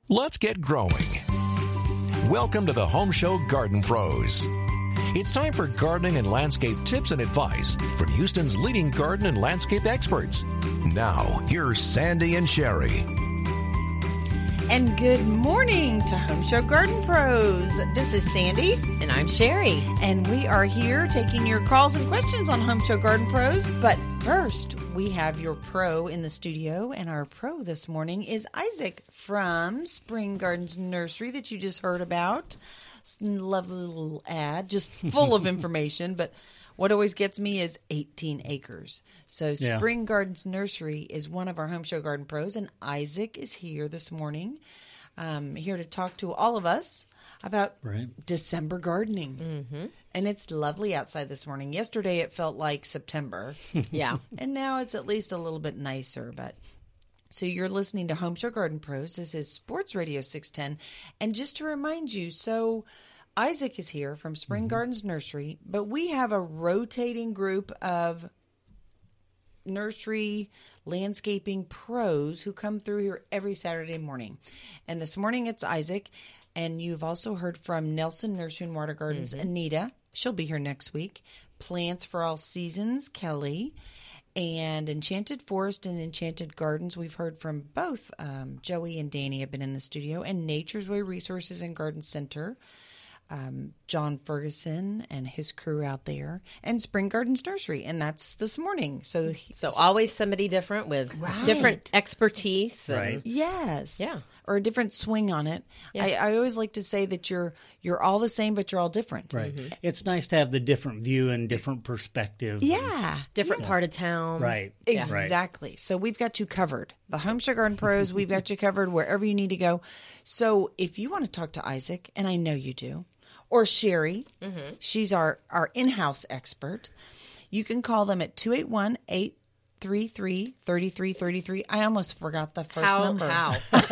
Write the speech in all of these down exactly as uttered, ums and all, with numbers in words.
Let's get growing. Welcome to the Home Show Garden Pros. It's time for gardening and landscape tips and advice from Houston's leading garden and landscape experts. Now, here's Sandy and Sherry. And good morning to Home Show Garden Pros. This is Sandy. And I'm Sherry. And we are here taking your calls and questions on Home Show Garden Pros. But first, we have your pro in the studio. And our pro this morning is Isaac from Spring Gardens Nursery that you just heard about. Lovely little ad, just full of information. But what always gets me is eighteen acres. So Yeah. Spring Gardens Nursery is one of our Home Show Garden Pros, and Isaac is here this morning, um, here to talk to all of us about Right. December gardening. Mm-hmm. And it's lovely outside this morning. Yesterday it felt like September. Yeah. And now it's at least a little bit nicer. But so you're listening to Home Show Garden Pros. This is Sports Radio six ten. And just to remind you, so Isaac is here from Spring mm-hmm. Gardens Nursery, but we have a rotating group of nursery landscaping pros who come through here every Saturday morning. And this morning it's Isaac, and you've also heard from Nelson Nursery and Water Gardens, mm-hmm. Anita. She'll be here next week. Plants for All Seasons, Kelly. And Enchanted Forest and Enchanted Gardens, we've heard from both. Um, Joey and Danny have been in the studio. And Nature's Way Resources and Garden Center. Um, John Ferguson and his crew out there, and Spring Gardens Nursery, and that's this morning. So, so always somebody different with right. different expertise, and, right? Yes, yeah, or a different swing on it. Yeah. I, I always like to say that you're you're all the same, but you're all different. Right. Mm-hmm. It's nice to have the different view and different perspective. Yeah, different yeah. part of town. Right. Exactly. Right. So we've got you covered. The Home Show Garden Pros, we've got you covered wherever you need to go. So if you want to talk to Isaac, and I know you do, or Sherry, mm-hmm. she's our, our in-house expert. You can call them at two eight one, eight three three, three three three three. I almost forgot the first how, number. How?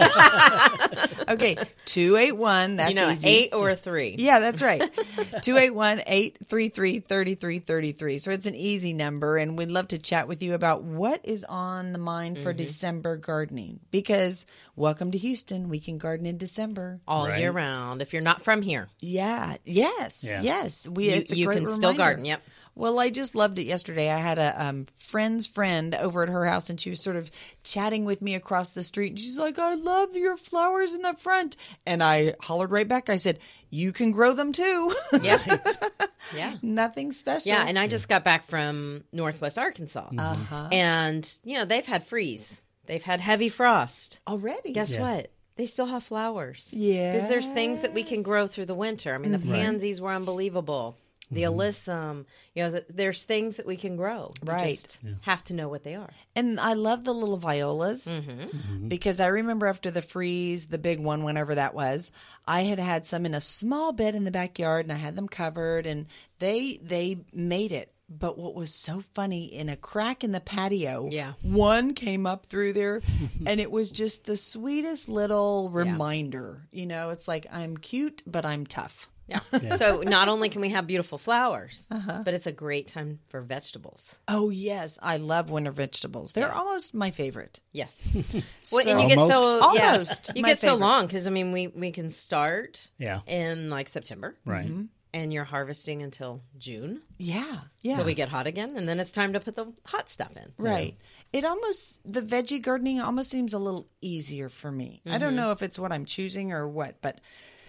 Okay, two eight one, that's you know, easy. eight or a three. Yeah, that's right. two eight one, eight three three, three three three three. So it's an easy number, and we'd love to chat with you about what is on the mind for mm-hmm. December gardening. Because welcome to Houston. We can garden in December. All right. year round, if you're not from here. Yeah, yes, yeah. yes. We, you it's a you great can reminder. still garden, yep. Well, I just loved it yesterday. I had a um, friend's friend over at her house, and she was sort of chatting with me across the street. And she's like, I love your flowers in the front. And I hollered right back. I said, you can grow them too. Yeah. Yeah. Nothing special. Yeah, and I just got back from Northwest Arkansas. Uh-huh. And, you know, they've had freeze. They've had heavy frost. Already? Guess yeah. what? They still have flowers. Yeah. Because there's things that we can grow through the winter. I mean, the pansies were unbelievable. The mm-hmm. alyssum, you know, there's things that we can grow. We right. just yeah. have to know what they are. And I love the little violas mm-hmm. Mm-hmm. because I remember after the freeze, the big one, whenever that was, I had had some in a small bed in the backyard, and I had them covered, and they they made it. But what was so funny, in a crack in the patio, yeah. one came up through there, and it was just the sweetest little reminder. Yeah. You know, it's like, I'm cute, but I'm tough. Yeah. yeah. So not only can we have beautiful flowers, uh-huh. but it's a great time for vegetables. Oh, yes. I love winter vegetables. They're yeah. almost my favorite. Yes. so, well, and you get so almost yeah, you my get favorite. so long because I mean we we can start yeah. in like September. Right. Mm-hmm. And you're harvesting until June. Yeah. Yeah. So we get hot again, and then it's time to put the hot stuff in. Right. Yeah. It almost, the veggie gardening almost seems a little easier for me. Mm-hmm. I don't know if it's what I'm choosing or what, but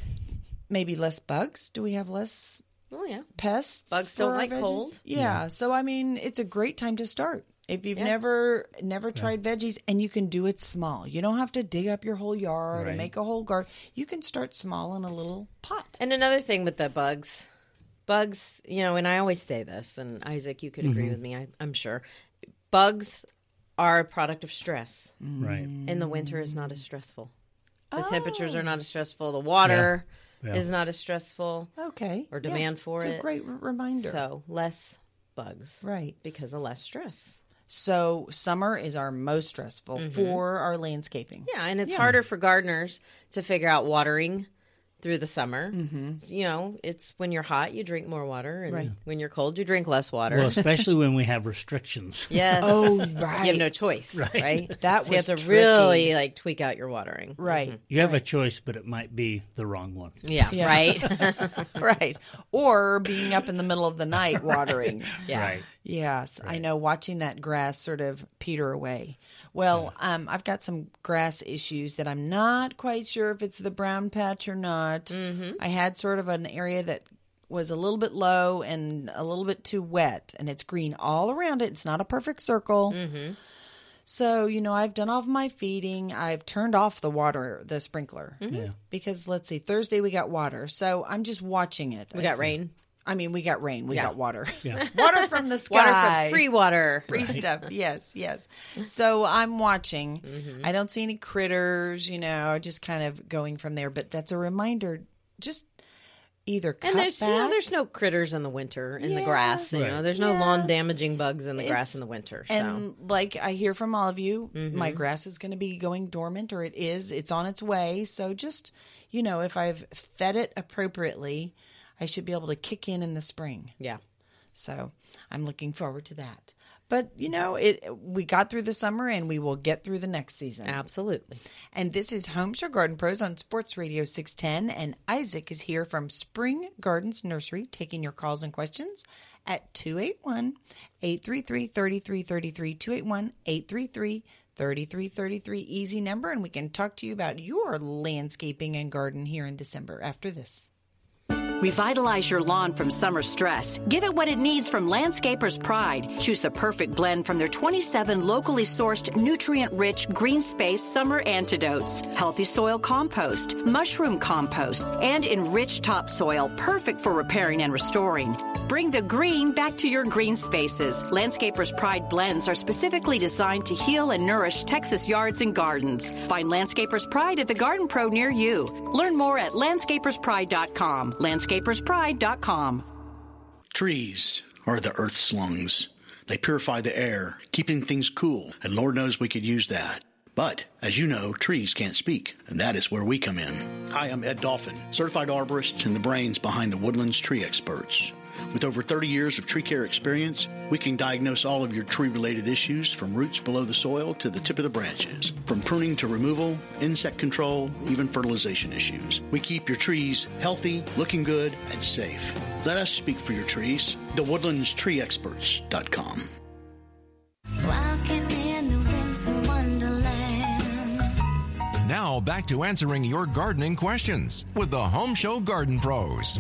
maybe less bugs. Do we have less oh, yeah. pests? Bugs don't like cold. Yeah. yeah. So, I mean, it's a great time to start. If you've yeah. never never tried yeah. veggies, and you can do it small. You don't have to dig up your whole yard right. and make a whole garden. You can start small in a little pot. And another thing with the bugs, bugs, you know, and I always say this, and Isaac, you could agree mm-hmm. with me, I, I'm sure. Bugs are a product of stress. Right. And the winter is not as stressful. The oh. temperatures are not as stressful. The water yeah. Yeah. is not as stressful. Okay. Or demand yeah. for it's it. It's a great r- reminder. So less bugs. Right. Because of less stress. So summer is our most stressful mm-hmm. for our landscaping. Yeah, and it's yeah. harder for gardeners to figure out watering through the summer. Mm-hmm. You know, it's when you're hot, you drink more water, and Right. when you're cold, you drink less water. Well, especially when we have restrictions. Yes. Oh, You right. have no choice, right? right? That so you was have to tricky. really like tweak out your watering. Right. You have a choice, but it might be the wrong one. Yeah, Yeah. right. Right. Or being up in the middle of the night watering. Yeah. Right. Yes, I know, watching that grass sort of peter away. Well, um, I've got some grass issues that I'm not quite sure if it's the brown patch or not. Mm-hmm. I had sort of an area that was a little bit low and a little bit too wet, and it's green all around it. It's not a perfect circle. Mm-hmm. So, you know, I've done all of my feeding. I've turned off the water, the sprinkler. Mm-hmm. Yeah. Because, let's see, Thursday we got water. So I'm just watching it. We got rain. I mean, we got rain. We Yeah. got water. Yeah. Water from the sky. Water from free water. Free stuff. Yes, yes. So I'm watching. Mm-hmm. I don't see any critters, you know, just kind of going from there. But that's a reminder. Just either cut And there's back. you know, there's no critters in the winter in the Yeah. grass. You Right. know, there's no Yeah. lawn damaging bugs in the grass It's- in the winter. So And like I hear from all of you, Mm-hmm. my grass is going to be going dormant, or it is. It's on its way. So just, you know, if I've fed it appropriately, I should be able to kick in in the spring. yeah. So I'm looking forward to that. But, you know, it we got through the summer, and we will get through the next season. Absolutely. And this is Home Show Garden Pros on Sports Radio six ten. And Isaac is here from Spring Gardens Nursery, taking your calls and questions at two eight one, eight three three, three three three three, two eight one, eight three three, three three three three. Easy number, and we can talk to you about your landscaping and garden here in December after this. Revitalize your lawn from summer stress. Give it what it needs from Landscaper's Pride. Choose the perfect blend from their twenty-seven locally sourced, nutrient-rich green space summer antidotes. Healthy soil compost, mushroom compost, and enriched topsoil, perfect for repairing and restoring. Bring the green back to your green spaces. Landscaper's Pride blends are specifically designed to heal and nourish Texas yards and gardens. Find Landscaper's Pride at the Garden Pro near you. Learn more at landscapers pride dot com. landscapers pride dot com. Trees are the Earth's lungs. They purify the air, keeping things cool, and Lord knows we could use that. But, as you know, trees can't speak, and that is where we come in. Hi, I'm Ed Dolphin, certified arborist and the brains behind the Woodlands Tree Experts. With over thirty years of tree care experience, we can diagnose all of your tree-related issues from roots below the soil to the tip of the branches. From pruning to removal, insect control, even fertilization issues. We keep your trees healthy, looking good, and safe. Let us speak for your trees. the woodlands tree experts dot com. Walking in the winter wonderland. Now back to answering your gardening questions with the Home Show Garden Pros.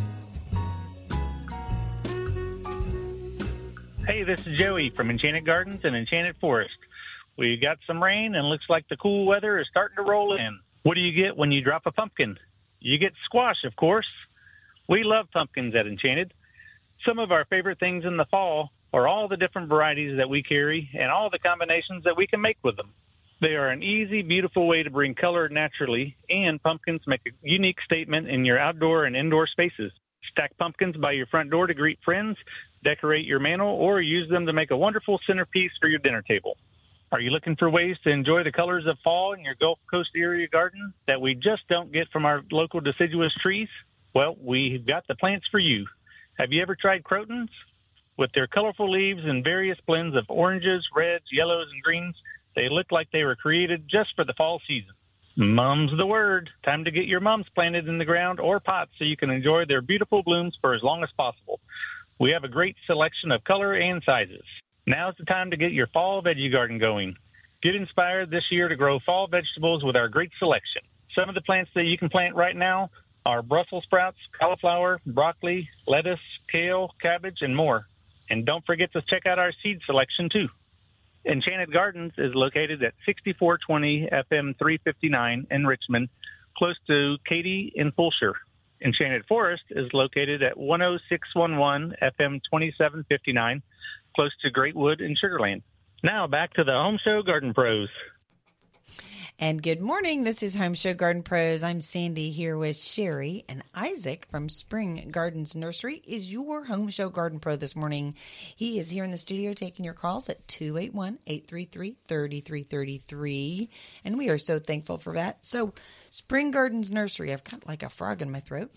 Hey, this is Joey from Enchanted Gardens and Enchanted Forest. We got some rain and looks like the cool weather is starting to roll in. What do you get when you drop a pumpkin? You get squash, of course. We love pumpkins at Enchanted. Some of our favorite things in the fall are all the different varieties that we carry and all the combinations that we can make with them. They are an easy, beautiful way to bring color naturally, and pumpkins make a unique statement in your outdoor and indoor spaces. Stack pumpkins by your front door to greet friends, decorate your mantel, or use them to make a wonderful centerpiece for your dinner table. Are you looking for ways to enjoy the colors of fall in your Gulf Coast area garden that we just don't get from our local deciduous trees? Well, we've got the plants for you. Have you ever tried crotons? With their colorful leaves and various blends of oranges, reds, yellows, and greens, they look like they were created just for the fall season. Mum's the word. Time to get your mums planted in the ground or pots so you can enjoy their beautiful blooms for as long as possible. We have a great selection of color and sizes. Now's the time to get your fall veggie garden going. Get inspired this year to grow fall vegetables with our great selection. Some of the plants that you can plant right now are Brussels sprouts, cauliflower, broccoli, lettuce, kale, cabbage, and more. And don't forget to check out our seed selection, too. Enchanted Gardens is located at sixty-four twenty F M three fifty-nine in Richmond, close to Katy in Fulshire. Enchanted Forest is located at one oh six one one F M twenty-seven fifty-nine, close to Greatwood in Sugarland. Now back to the Home Show Garden Pros. And good morning. This is Home Show Garden Pros. I'm Sandy here with Sherry, and Isaac from Spring Gardens Nursery is your Home Show Garden Pro this morning. He is here in the studio taking your calls at two eight one, eight three three, three three three three. And we are so thankful for that. So, Spring Gardens Nursery, I've got like a frog in my throat.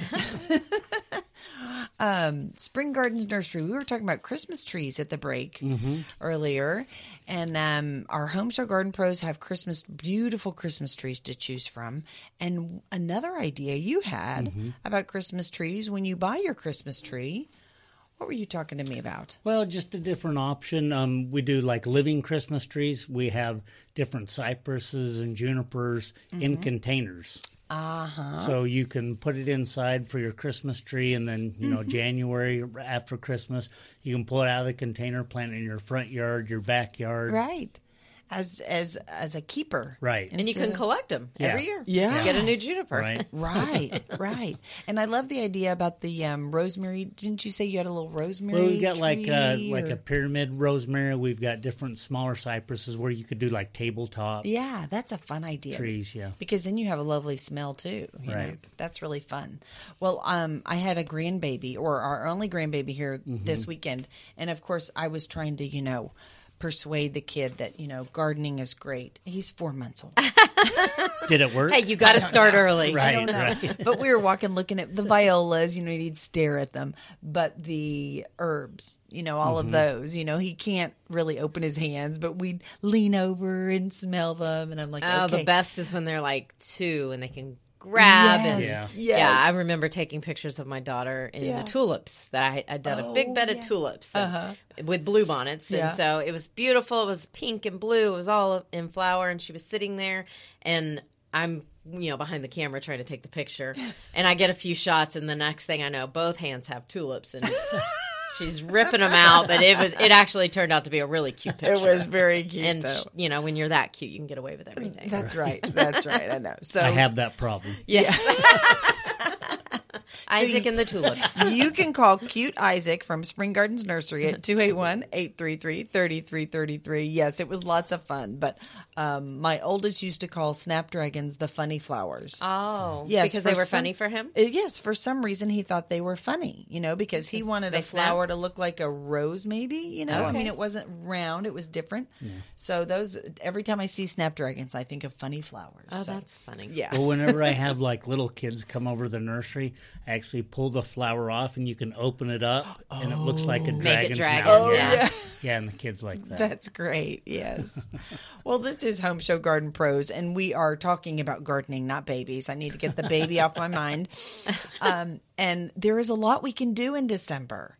Um, Spring Gardens Nursery. We were talking about Christmas trees at the break mm-hmm. earlier, and um, our Home Show Garden Pros have Christmas, beautiful Christmas trees to choose from. And another idea you had mm-hmm. about Christmas trees when you buy your Christmas tree. What were you talking to me about? Well, just a different option. Um, we do like living Christmas trees. We have different cypresses and junipers mm-hmm. in containers. Uh-huh. So you can put it inside for your Christmas tree, and then, you know, mm-hmm. January after Christmas, you can pull it out of the container, plant it in your front yard, your backyard. Right. As as as a keeper. Right. And you can of... collect them yeah. every year. Yeah. You get a new juniper. Right. right, right. And I love the idea about the um, rosemary. Didn't you say you had a little rosemary Well, we've got tree, like a, or... like a pyramid rosemary. We've got different smaller cypresses where you could do like tabletop Yeah, that's a fun idea. trees, yeah. Because then you have a lovely smell too. You Right. know? That's really fun. Well, um, I had a grandbaby, or our only grandbaby here Mm-hmm. this weekend. And of course, I was trying to, you know, persuade the kid that, you know, gardening is great. He's four months old. Did it work? Hey, you got to start early. Right, I don't know. right. But we were walking, looking at the violas, you know, he'd stare at them. But the herbs, you know, all Mm-hmm. of those, you know, he can't really open his hands, but we'd lean over and smell them. And I'm like, Oh, okay. the best is when they're like two and they can grab Yes, and Yeah. yes. yeah. I remember taking pictures of my daughter in Yeah. the tulips that I I'd done a big Oh, bed yeah. of tulips and- Uh-huh. with blue bonnets, Yeah. and so it was beautiful. It was pink and blue. It was all in flower, and she was sitting there, and I'm you know behind the camera trying to take the picture, and I get a few shots, and the next thing I know, both hands have tulips and. She's ripping them out, but it was it actually turned out to be a really cute picture. It was very cute, and though. you know when you're that cute, you can get away with everything. That's right. That's right. I know. So I have that problem. yeah. Isaac and the tulips. You can call cute Isaac from Spring Gardens Nursery at two eight one, eight three three, three three three three. Yes, it was lots of fun. But um, my oldest used to call snapdragons the funny flowers. Oh, Yes, because for they were some- funny for him. Uh, Yes, for some reason he thought they were funny, you know, because he wanted they a flower snap? to look like a rose, maybe, you know. I Okay. mean, it wasn't round; it was different. So those, every time I see snapdragons, I think of funny flowers. Oh, So, that's funny. yeah. Well, whenever I have like little kids come over to the nursery, I actually pull the flower off and you can open it up and it looks like a Make it dragon's dragon. mouth. Oh, yeah. yeah. yeah, and the kids like that. That's great. Yes. Well, this is Home Show Garden Pros, and we are talking about gardening, not babies. I need to get the baby off my mind. Um, and there is a lot we can do in December.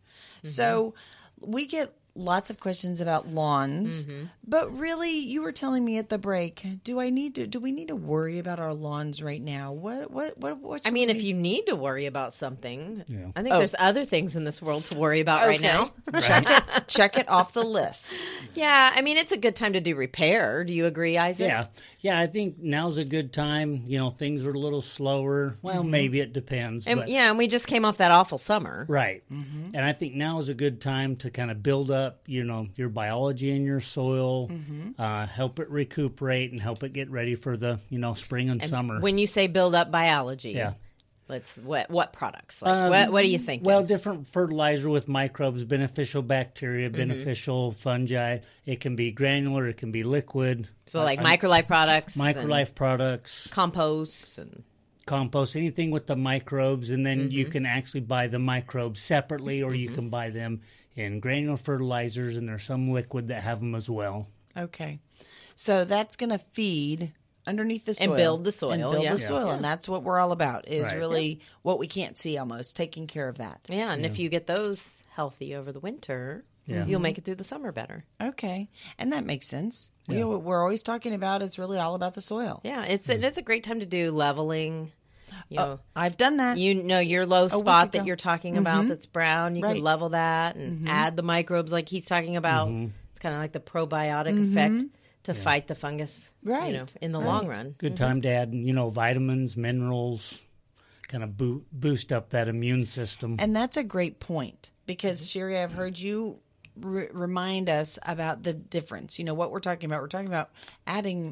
So we get lots of questions about lawns, but really, you were telling me at the break. Do I need to? Do we need to worry about our lawns right now? What? What? What? what I should mean, we- if you need to worry about something, Yeah. I think Oh. there's other things in this world to worry about right Okay. now. check it. Check it off the list. Yeah, I mean, it's a good time to do repair. Do you agree, Isaac? Yeah, yeah. I think now's a good time. You know, things are a little slower. Well, maybe it depends. And, but, yeah, and we just came off that awful summer. Right. And I think now is a good time to kind of build up, you know, your biology in your soil, uh, help it recuperate and help it get ready for the, you know, spring and, summer. When you say build up biology, Yeah. let's what what products? Like, Um, what what do you think? Well, different fertilizer with microbes, beneficial bacteria, Mm-hmm. beneficial fungi. It can be granular, it can be liquid. so like uh, microlife products, Microlife products, and compost, and compost, anything with the microbes, and then you Mm-hmm. can actually buy the microbes separately, or you can buy them in granular fertilizers, and there's some liquid that have them as well. Okay. So that's going to feed underneath the soil. And build the soil, And build yeah. the soil. And that's what we're all about, is Right. really what we can't see almost, taking care of that. yeah, and if you get those healthy over the winter, Yeah. you'll make it through the summer better. Okay. And that makes sense. We, Yeah. we're always talking about it's really all about the soil. Yeah, it's it is a great time to do leveling. You know, I've done that. you know your low week spot ago. that you're talking about that's brown. You Right. can level that and add the microbes like he's talking about. It's kind of like the probiotic effect to fight the fungus, Right. You know, in the long run. Good time to add, you know, vitamins, minerals, kind of boo- boost up that immune system. And that's a great point because, Sherry, I've heard you r- remind us about the difference. You know, what we're talking about. We're talking about adding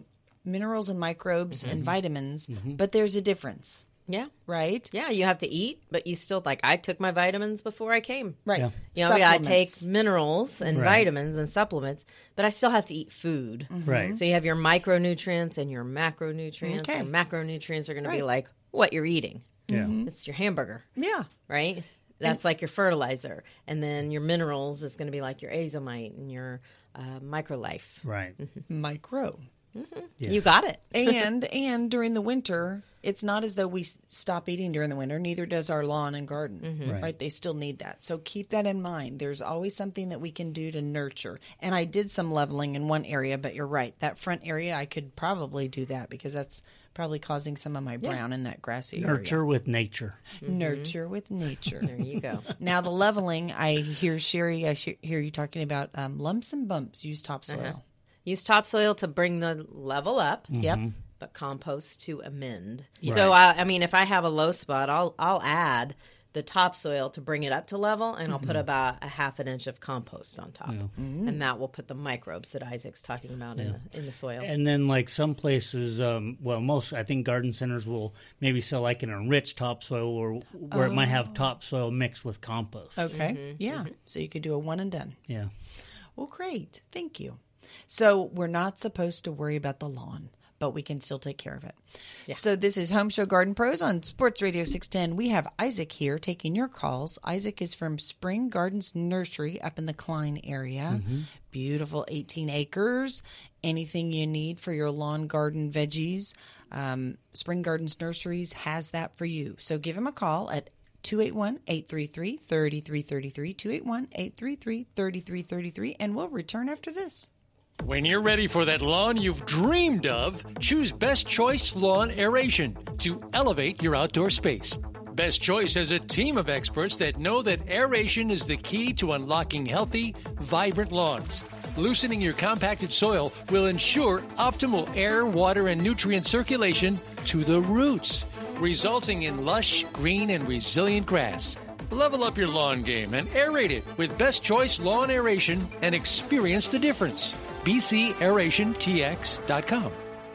minerals and microbes Mm-hmm. and vitamins, but there's a difference, Yeah. right? Yeah, you have to eat, but you still, like, I took my vitamins before I came. Right. Yeah. You know, yeah, I take Supplements. minerals and Right. vitamins and supplements, but I still have to eat food. Right. So you have your micronutrients and your macronutrients. Okay. Your macronutrients are going to be Right. like what you're eating. Yeah. It's your hamburger, Yeah. right? That's like your fertilizer. And then your minerals is going to be like your azomite and your uh, microlife. Right. Micro. Yeah. You got it. and and during the winter, it's not as though we s- stop eating during the winter. Neither does our lawn and garden, Right. right. They still need that. So keep that in mind. There's always something that we can do to nurture. And I did some leveling in one area, but you're right. That front area, I could probably do that because that's probably causing some of my brown in that grassy Nurture with nature. area. Nurture with nature. There you go. Now the leveling, I hear Sherry, I sh- hear you talking about um, lumps and bumps. Use topsoil. Uh-huh. Use topsoil to bring the level up. Yep. But compost to amend. So I, I mean, if I have a low spot, I'll I'll add the topsoil to bring it up to level, and I'll put about a half an inch of compost on top, and that will put the microbes that Isaac's talking about in the in the soil. And then, like some places, um, well, most I think garden centers will maybe sell like an enriched topsoil, or where it might have topsoil mixed with compost. Okay. Yeah. So you could do a one and done. Yeah. Well, great. Thank you. So we're not supposed to worry about the lawn, but we can still take care of it. So this is Home Show Garden Pros on Sports Radio six ten. We have Isaac here taking your calls. Isaac is from Spring Gardens Nursery up in the Klein area. Beautiful eighteen acres. Anything you need for your lawn, garden, veggies, um, Spring Gardens Nurseries has that for you. So give him a call at two eight one, eight three three, three three three three, two eight one, eight three three, three three three three, and we'll return after this. When you're ready for that lawn you've dreamed of, choose Best Choice Lawn Aeration to elevate your outdoor space. Best Choice has a team of experts that know that aeration is the key to unlocking healthy, vibrant lawns. Loosening your compacted soil will ensure optimal air, water, and nutrient circulation to the roots, resulting in lush, green, and resilient grass. Level up your lawn game and aerate it with Best Choice Lawn Aeration and experience the difference. b c aeration t x dot com.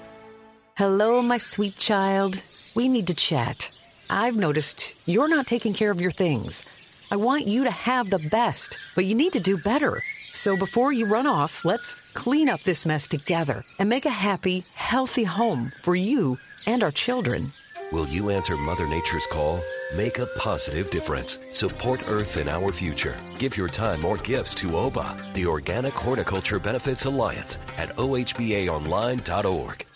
Hello, my sweet child. We need to chat. I've noticed you're not taking care of your things. I want you to have the best, but you need to do better. So before you run off, let's clean up this mess together and make a happy, healthy home for you and our children. Will you answer Mother Nature's call? Make a positive difference. Support Earth and our future. Give your time or gifts to O B A, the Organic Horticulture Benefits Alliance, at o h b a online dot org.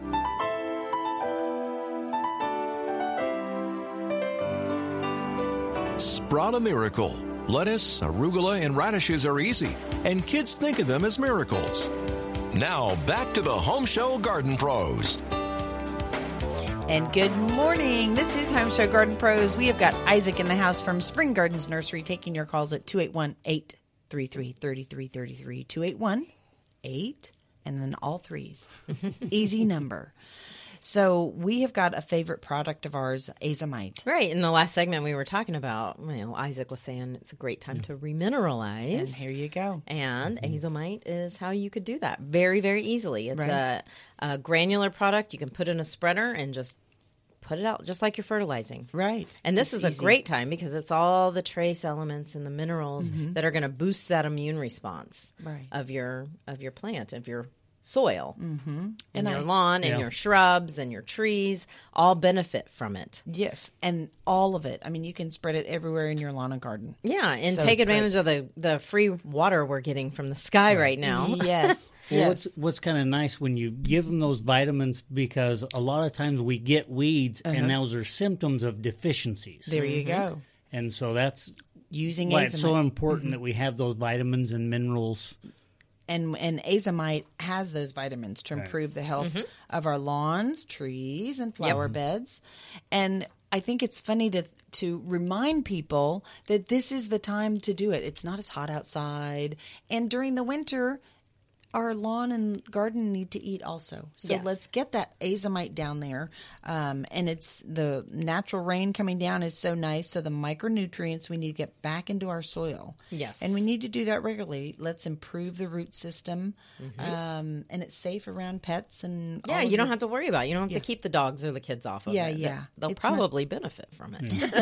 Sprout a miracle. Lettuce, arugula, and radishes are easy, and kids think of them as miracles. Now, back to the Home Show Garden Pros. And good morning. This is Home Show Garden Pros. We have got Isaac in the house from Spring Gardens Nursery taking your calls at two eight one, eight three three, three three three three, two eight one, eight, and then all threes. Easy number. So we have got a favorite product of ours, azomite. Right. In the last segment we were talking about, you know, Isaac was saying it's a great time to remineralize. And here you go. And azomite is how you could do that very, very easily. It's Right. a, a granular product. You can put in a spreader and just put it out just like you're fertilizing. Right. And this It's is easy. a great time because it's all the trace elements and the minerals that are going to boost that immune response Right. of your of your plant, of your soil. Mm-hmm. And, And your I- lawn and Yeah. your shrubs and your trees all benefit from it. Yes, and all of it. I mean, you can spread it everywhere in your lawn and garden. Yeah, and So take it's advantage great. of the, the free water we're getting from the sky right now. Yes. Well, yes. what's what's kind of nice when you give them those vitamins, because a lot of times we get weeds, and those are symptoms of deficiencies. There you go. And so that's Using why it's so azomite. important that we have those vitamins and minerals. And and azomite has those vitamins to improve the health of our lawns, trees, and flower beds. And I think it's funny to to remind people that this is the time to do it. It's not as hot outside, and during the winter, our lawn and garden need to eat also. So Yes. let's get that azomite down there. Um, and it's the natural rain coming down is so nice. So the micronutrients we need to get back into our soil. Yes. And we need to do that regularly. Let's improve the root system. Um, and it's safe around pets and Yeah, all of you don't your- have to worry about it. You don't have Yeah. to keep the dogs or the kids off of Yeah, it. yeah. They'll It's not- probably benefit from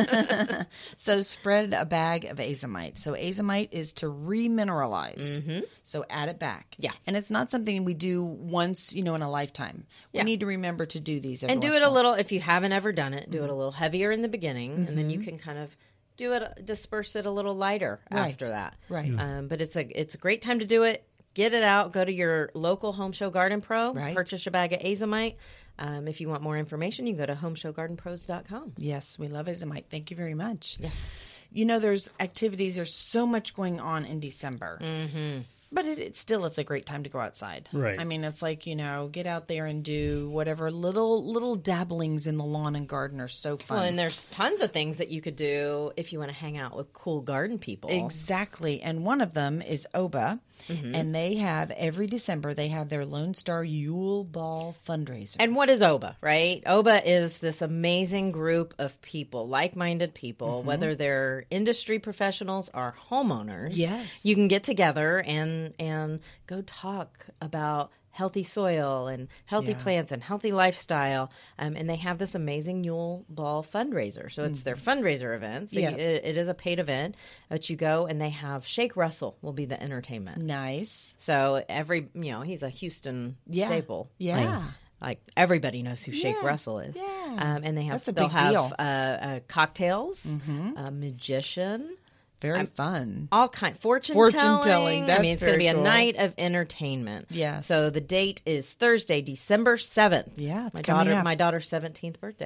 it. So spread a bag of azomite. So azomite is to remineralize. So add it back. Mm-hmm. Yeah. And it's not something we do once, you know, in a lifetime. We Yeah. need to remember to do these every And do once it in a while. little, if you haven't ever done it, do it a little heavier in the beginning, and then you can kind of do it, disperse it a little lighter Right. after that. Right. Um, but it's a it's a great time to do it. Get it out. Go to your local Home Show Garden Pro. Right. Purchase a bag of azomite. Um, if you want more information, you can go to home show garden pros dot com. Yes, we love azomite. Thank you very much. Yes. You know, there's activities. There's so much going on in December. Mm-hmm. But it, it's still, it's a great time to go outside. Right. I mean, it's like, you know, get out there and do whatever little little dabblings in the lawn and garden are so fun. Well, and there's tons of things that you could do if you want to hang out with cool garden people. Exactly. And one of them is O B A. Mm-hmm. And they have, every December, they have their Lone Star Yule Ball fundraiser. And what is O B A, right? O B A is this amazing group of people, like-minded people, Mm-hmm. whether they're industry professionals or homeowners. Yes. You can get together and and go talk about healthy soil and healthy Yeah. plants and healthy lifestyle. Um, and they have this amazing Yule Ball fundraiser. So it's their fundraiser event. So Mm-hmm. Yeah. you, it, it is a paid event, but you go and they have Shake Russell will be the entertainment. Nice. So every, you know, he's a Houston Yeah. staple. Yeah. Like, like everybody knows who Shake Yeah. Russell is. Yeah. Um, and they have That's a they'll big have deal. Uh, uh, cocktails, a magician, Very fun. all kind fortune, Fortune telling. telling, I that's mean, it's going to very be a cool. night of entertainment. Yes. So the date is Thursday, December seventh. Yeah, it's my coming daughter, up. my daughter's seventeenth birthday.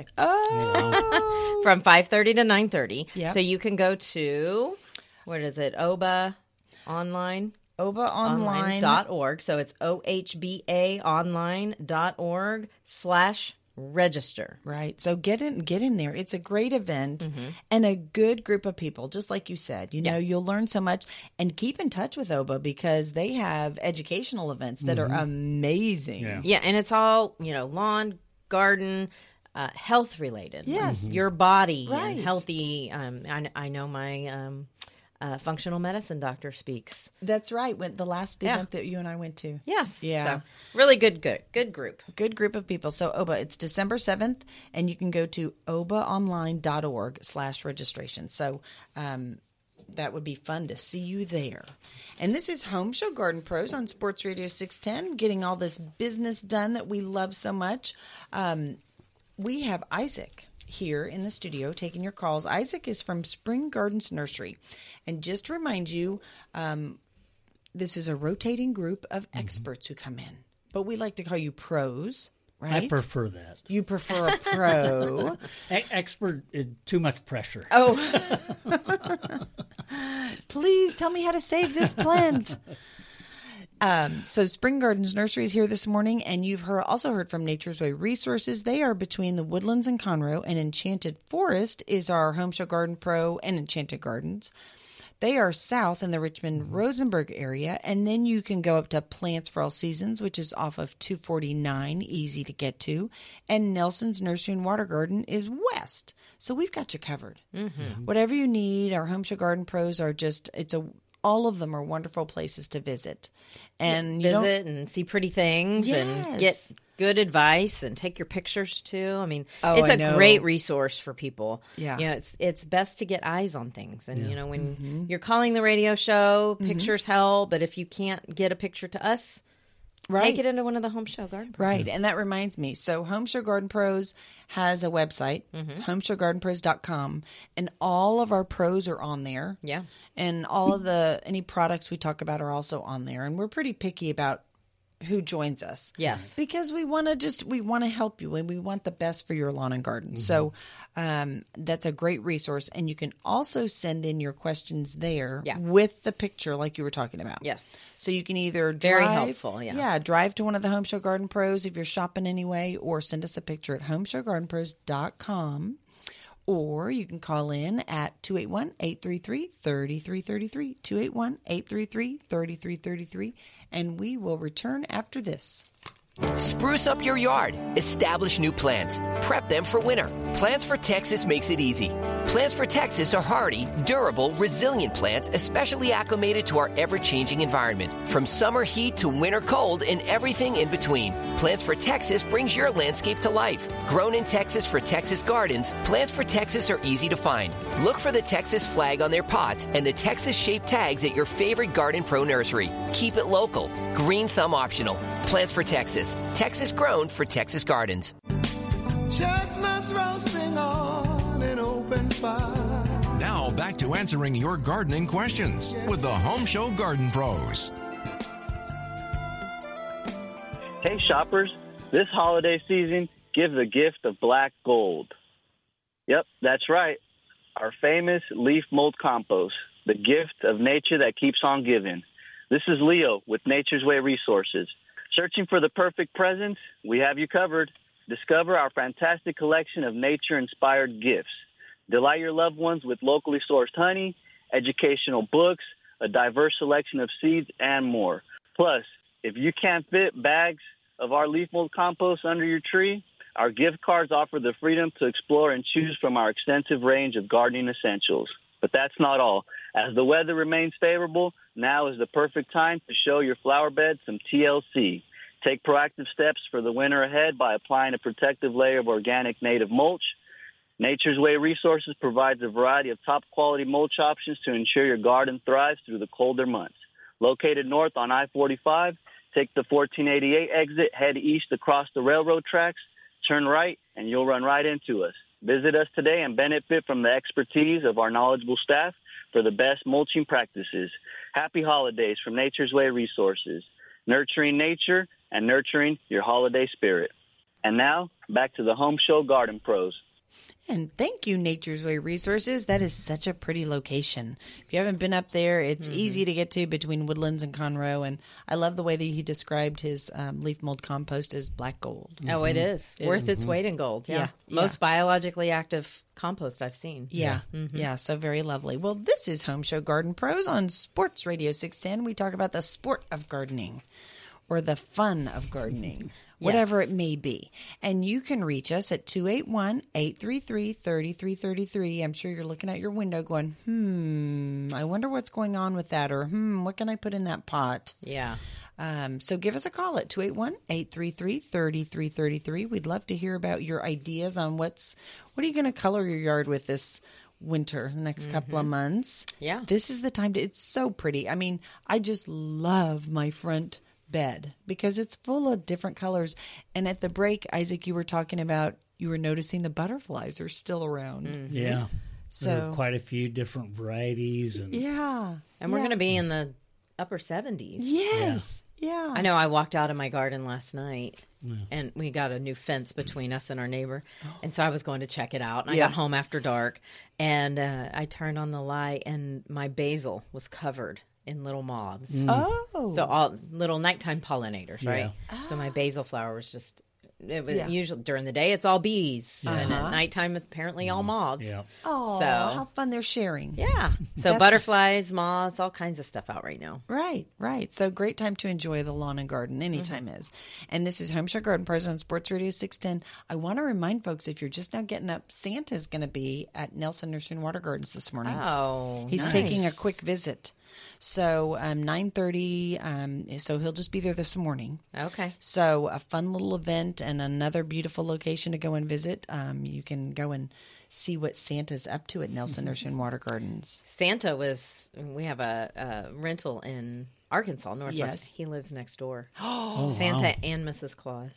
Oh. From five thirty to nine thirty. Yep. So you can go to what is it? O B A online. O B A online. dot org. So it's O H B A online dot org slash register. Right. So get in get in there. It's a great event Mm-hmm. and a good group of people, just like you said. You know, you'll learn so much, and keep in touch with O B A because they have educational events that are amazing. Yeah. Yeah, and it's all, you know, lawn, garden, uh, health related. Yes. Your body Right. and healthy. Um, I, I know my um, uh, functional medicine doctor speaks. That's right. When the last Yeah. event that you and I went to. Yes. Yeah. So really good, good, good group. Good group of people. So O B A, it's December seventh, and you can go to O B A online dot org slash registration. So um, that would be fun to see you there. And this is Home Show Garden Pros on Sports Radio six ten, getting all this business done that we love so much. Um, we have Isaac here in the studio taking your calls. Isaac is from Spring Gardens Nursery. And just to remind you, um, this is a rotating group of experts who come in. But we like to call you pros, right? I prefer that. You prefer a pro. E- expert is too much pressure. Oh. Please tell me how to save this plant. Um, so Spring Gardens Nursery is here this morning, and you've heard, also heard from Nature's Way Resources. They are between the Woodlands and Conroe, and Enchanted Forest is our Home Show Garden Pro and Enchanted Gardens. They are south in the Richmond-Rosenberg area, and then you can go up to Plants for All Seasons, which is off of two forty-nine, easy to get to, and Nelson's Nursery and Water Garden is west. So we've got you covered. Mm-hmm. Whatever you need, our Home Show Garden Pros are just, it's a, all of them are wonderful places to visit. And you don't- Visit and see pretty things and Yes. get good advice and take your pictures too. I mean, Oh, it's I a know. great resource for people. Yeah. You know, it's it's best to get eyes on things. And you know, when you're calling the radio show, pictures help, but if you can't get a picture to us, Right. take it into one of the Home Show Garden Pros. Right. And that reminds me. So Home Show Garden Pros has a website, home show garden pros dot com, and all of our pros are on there. Yeah. And all of the any products we talk about are also on there. And we're pretty picky about who joins us. Yes. Because we want to just, we want to help you and we want the best for your lawn and garden. So um, that's a great resource. And you can also send in your questions there Yeah. with the picture like you were talking about. Yes. So you can either drive, Very helpful, yeah. Yeah, drive to one of the Home Show Garden Pros if you're shopping anyway, or send us a picture at home show garden pros dot com. Or you can call in at two eight one, eight three three, three three three three, two eight one, eight three three, three three three three, and we will return after this. Spruce up your yard. Establish new plants. Prep them for winter. Plants for Texas makes it easy. Plants for Texas are hardy, durable, resilient plants especially acclimated to our ever-changing environment. From summer heat to winter cold and everything in between, Plants for Texas brings your landscape to life. Grown in Texas for Texas gardens, Plants for Texas are easy to find. Look for the Texas flag on their pots and the Texas-shaped tags at your favorite Garden Pro nursery. Keep it local. Green thumb optional. Plants for Texas. Texas grown for Texas gardens. Chestnuts roasting on an open fire. Now back to answering your gardening questions with the Home Show Garden Pros. Hey shoppers, this holiday season, give the gift of black gold. Yep, that's right. Our famous leaf mold compost, the gift of nature that keeps on giving. This is Leo with Nature's Way Resources. Searching for the perfect present? We have you covered. Discover our fantastic collection of nature-inspired gifts. Delight your loved ones with locally sourced honey, educational books, a diverse selection of seeds, and more. Plus, if you can't fit bags of our leaf mold compost under your tree, our gift cards offer the freedom to explore and choose from our extensive range of gardening essentials. But that's not all. As the weather remains favorable, now is the perfect time to show your flower bed some T L C. Take proactive steps for the winter ahead by applying a protective layer of organic native mulch. Nature's Way Resources provides a variety of top-quality mulch options to ensure your garden thrives through the colder months. Located north on I forty-five, take the fourteen eighty-eight exit, head east across the railroad tracks, turn right, and you'll run right into us. Visit us today and benefit from the expertise of our knowledgeable staff for the best mulching practices. Happy holidays from Nature's Way Resources, nurturing nature and nurturing your holiday spirit. And now, back to the Home Show Garden Pros. And thank you, Nature's Way Resources. That is such a pretty location. If you haven't been up there, it's mm-hmm. easy to get to between Woodlands and Conroe. And I love the way that he described his um, leaf mold compost as black gold. Mm-hmm. Oh, it is. It, Worth mm-hmm. its weight in gold. Yeah. yeah. Most yeah. biologically active compost I've seen. Yeah. Yeah. Mm-hmm. yeah. So very lovely. Well, this is Home Show Garden Pros on Sports Radio six ten. We talk about the sport of gardening or the fun of gardening. Whatever yes. it may be. And you can reach us at two eight one, eight three three, three three three three. I'm sure you're looking at your window going, hmm, I wonder what's going on with that, or hmm, what can I put in that pot? Yeah. Um, so give us a call at two eight one, eight three three, three three three three. We'd love to hear about your ideas on what's, what are you going to color your yard with this winter, the next mm-hmm. couple of months? Yeah. This is the time to, it's so pretty. I mean, I just love my front bed because it's full of different colors. And at the break, Isaac, you were talking about, you were noticing the butterflies are still around. Mm-hmm. Yeah. So there are quite a few different varieties. And yeah. And we're yeah. going to be in the upper seventies. Yes. Yeah. yeah. I know I walked out of my garden last night yeah. and we got a new fence between us and our neighbor. And so I was going to check it out. And yeah. I got home after dark and uh, I turned on the light and my basil was covered in little moths. Mm. Oh. So all little nighttime pollinators, right? Yeah. So my basil flower was just, it was Yeah. usually during the day, it's all bees. Uh-huh. And at nighttime, apparently all moths. Yeah. Oh, So- how fun they're sharing. Yeah. So That's- butterflies, moths, all kinds of stuff out right now. Right, right. So great time to enjoy the lawn and garden. Anytime Mm-hmm. is. And this is Home Show Garden Pros on Sports Radio six ten. I want to remind folks, if you're just now getting up, Santa's going to be at Nelson Nursery and Water Gardens this morning. Oh, He's nice. taking a quick visit. So um, nine thirty, um, so he'll just be there this morning. Okay. So a fun little event and another beautiful location to go and visit. Um, you can go and see what Santa's up to at Nelson Nursery and Water Gardens. Santa was, we have a, a rental in Arkansas, Northwest. Yes. He lives next door. Oh, Santa wow. and Missus Claus.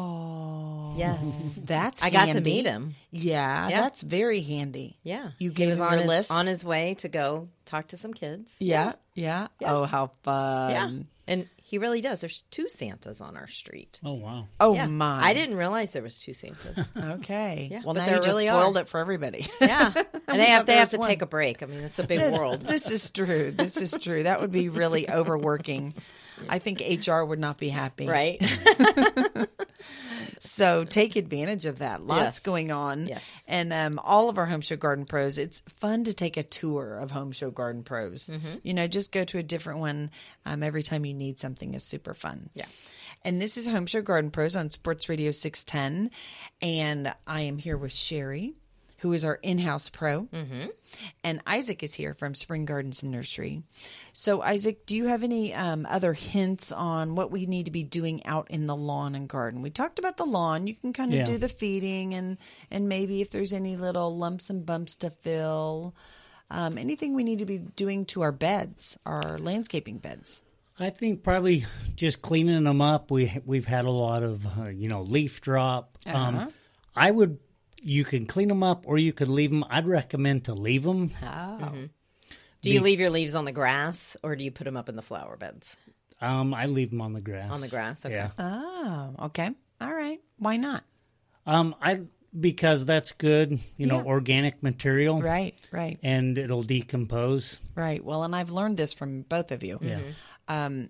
Oh, Yes. that's I got to handy. meet him. Yeah, Yeah. that's very handy. Yeah. You he gave was him on your his, list? on his way to go talk to some kids. Yeah, yeah. Yeah. Oh, how fun! Yeah. And he really does. There's two Santas on our street. Oh, wow. Oh Yeah. my! I didn't realize there was two Santas. Okay. Yeah, Well, but now there you just really spoiled are. it for everybody. Yeah. And We they have thought they there have was to one. take a break. I mean, it's a big world. This is true. This is true. That would be really overworking. I think H R would not be happy. Right. So take advantage of that. Lots Yes. going on. Yes. And um, all of our Home Show Garden Pros, it's fun to take a tour of Home Show Garden Pros. Mhm. You know, just go to a different one um, every time you need something is super fun. Yeah. And this is Home Show Garden Pros on Sports Radio six ten. And I am here with Sherry, who is our in-house pro. Mm-hmm. And Isaac is here from Spring Gardens and Nursery. So, Isaac, do you have any um, other hints on what we need to be doing out in the lawn and garden? We talked about the lawn. You can kind of Yeah. do the feeding and, and maybe if there's any little lumps and bumps to fill. Um, anything we need to be doing to our beds, our landscaping beds. I think probably just cleaning them up. We we've had a lot of uh, you know leaf drop. Uh-huh. Um, I would you can clean them up or you could leave them. I'd recommend to leave them. Oh. Mm-hmm. Do you leave your leaves on the grass or do you put them up in the flower beds? Um, I leave them on the grass. On the grass, okay. Yeah. Oh, okay. All right. Why not? Um, I because that's good. You know, Yeah. organic material. Right, right. And it'll decompose. Right. Well, and I've learned this from both of you. Yeah. Um,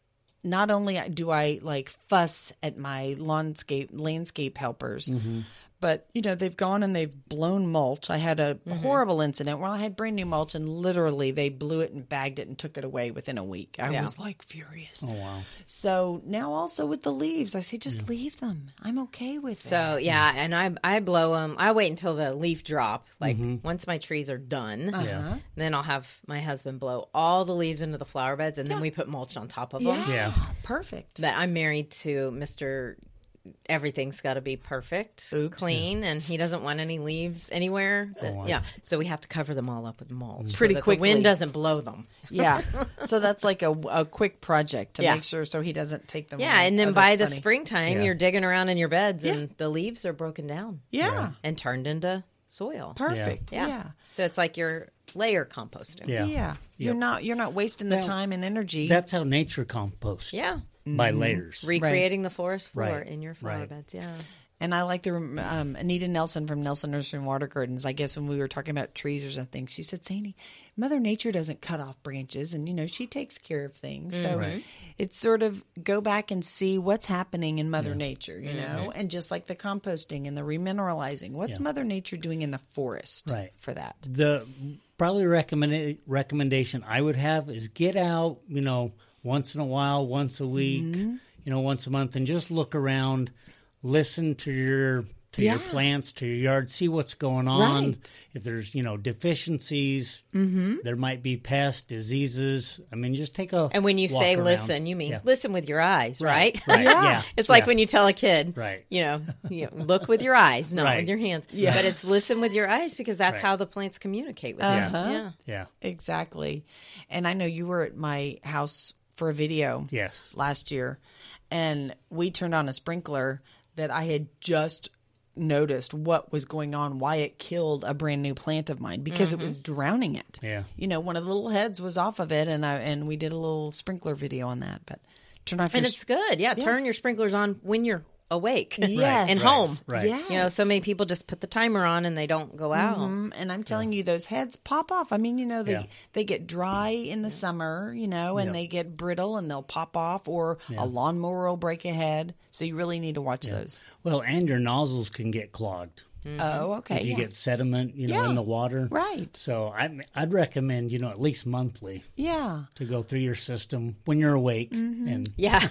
not only do I like fuss at my landscape landscape helpers, Mm-hmm. but you know they've gone and they've blown mulch. I had a Mm-hmm. horrible incident where I had brand new mulch and literally they blew it and bagged it and took it away within a week. I Yeah. was like furious. Oh wow. So now also with the leaves, I say just leave them. I'm okay with it. So yeah, and I I blow them. I wait until the leaf drop. Like Mm-hmm. once my trees are done, Uh-huh. then I'll have my husband blow all the leaves into the flower beds, and then we put mulch on top of Yeah, them. Yeah. perfect. But I'm married to Mister Everything's got to be perfect, Oops. clean, and he doesn't want any leaves anywhere. That- wow. Yeah, so we have to cover them all up with mulch, Pretty so that quickly. The wind doesn't blow them. Yeah. So that's like a, a quick project to Yeah. make sure so he doesn't take them. Yeah, away. and then Oh, by that's the funny. springtime, Yeah. you're digging around in your beds, and the leaves are broken down Yeah. and turned into soil. Perfect. Yeah. Yeah. So it's like you're layer composting. Yeah. Yeah. You're Yep. not you're not wasting the Now, time and energy. That's how nature composts. Yeah. By layers. Recreating the forest floor Right. in your flower Right. beds. Yeah. And I like the um, Anita Nelson from Nelson Nursery and Water Gardens. I guess when we were talking about trees or something, she said, Sandy, Mother Nature doesn't cut off branches and, you know, she takes care of things. So Right. it's sort of go back and see what's happening in Mother Nature, you know, and just like the composting and the remineralizing. What's Yeah. Mother Nature doing in the forest Right. for that? The probably recommend recommendation I would have is get out, you know, once in a while, once a week, Mm-hmm. you know, once a month, and just look around, listen to your to your Yeah. plants, to your yard, see what's going on. Right. If there's you know deficiencies, Mm-hmm. there might be pests, diseases. I mean, just take a And when you walk say around. listen, you mean Yeah. listen with your eyes, right? Right. Yeah. Yeah. It's like Yeah. when you tell a kid, Right. you know, you know, look with your eyes, not Right. with your hands. Yeah. But it's listen with your eyes because that's Right. how the plants communicate with Uh-huh. you. Yeah. Yeah. Exactly. And I know you were at my house for a video Yes. last year, and we turned on a sprinkler that I had just noticed what was going on, why it killed a brand new plant of mine because it was drowning it. Yeah. You know, one of the little heads was off of it, and I and we did a little sprinkler video on that. But turn off And your it's good. Yeah, Yeah. turn your sprinklers on when you're awake. Yes. And Right. home. Right. Yes. You know, so many people just put the timer on and they don't go out. Mhm. And I'm telling you, those heads pop off. I mean, you know, they Yeah. they get dry in the summer, you know, and Yep. they get brittle and they'll pop off, or Yeah. a lawnmower will break a head. So you really need to watch those. Well, and your nozzles can get clogged. Oh, okay. If you yeah. get sediment, you know, Yeah. in the water. Right. So I, I'd recommend, you know, at least monthly Yeah. to go through your system when you're awake. Mm-hmm. And Yeah.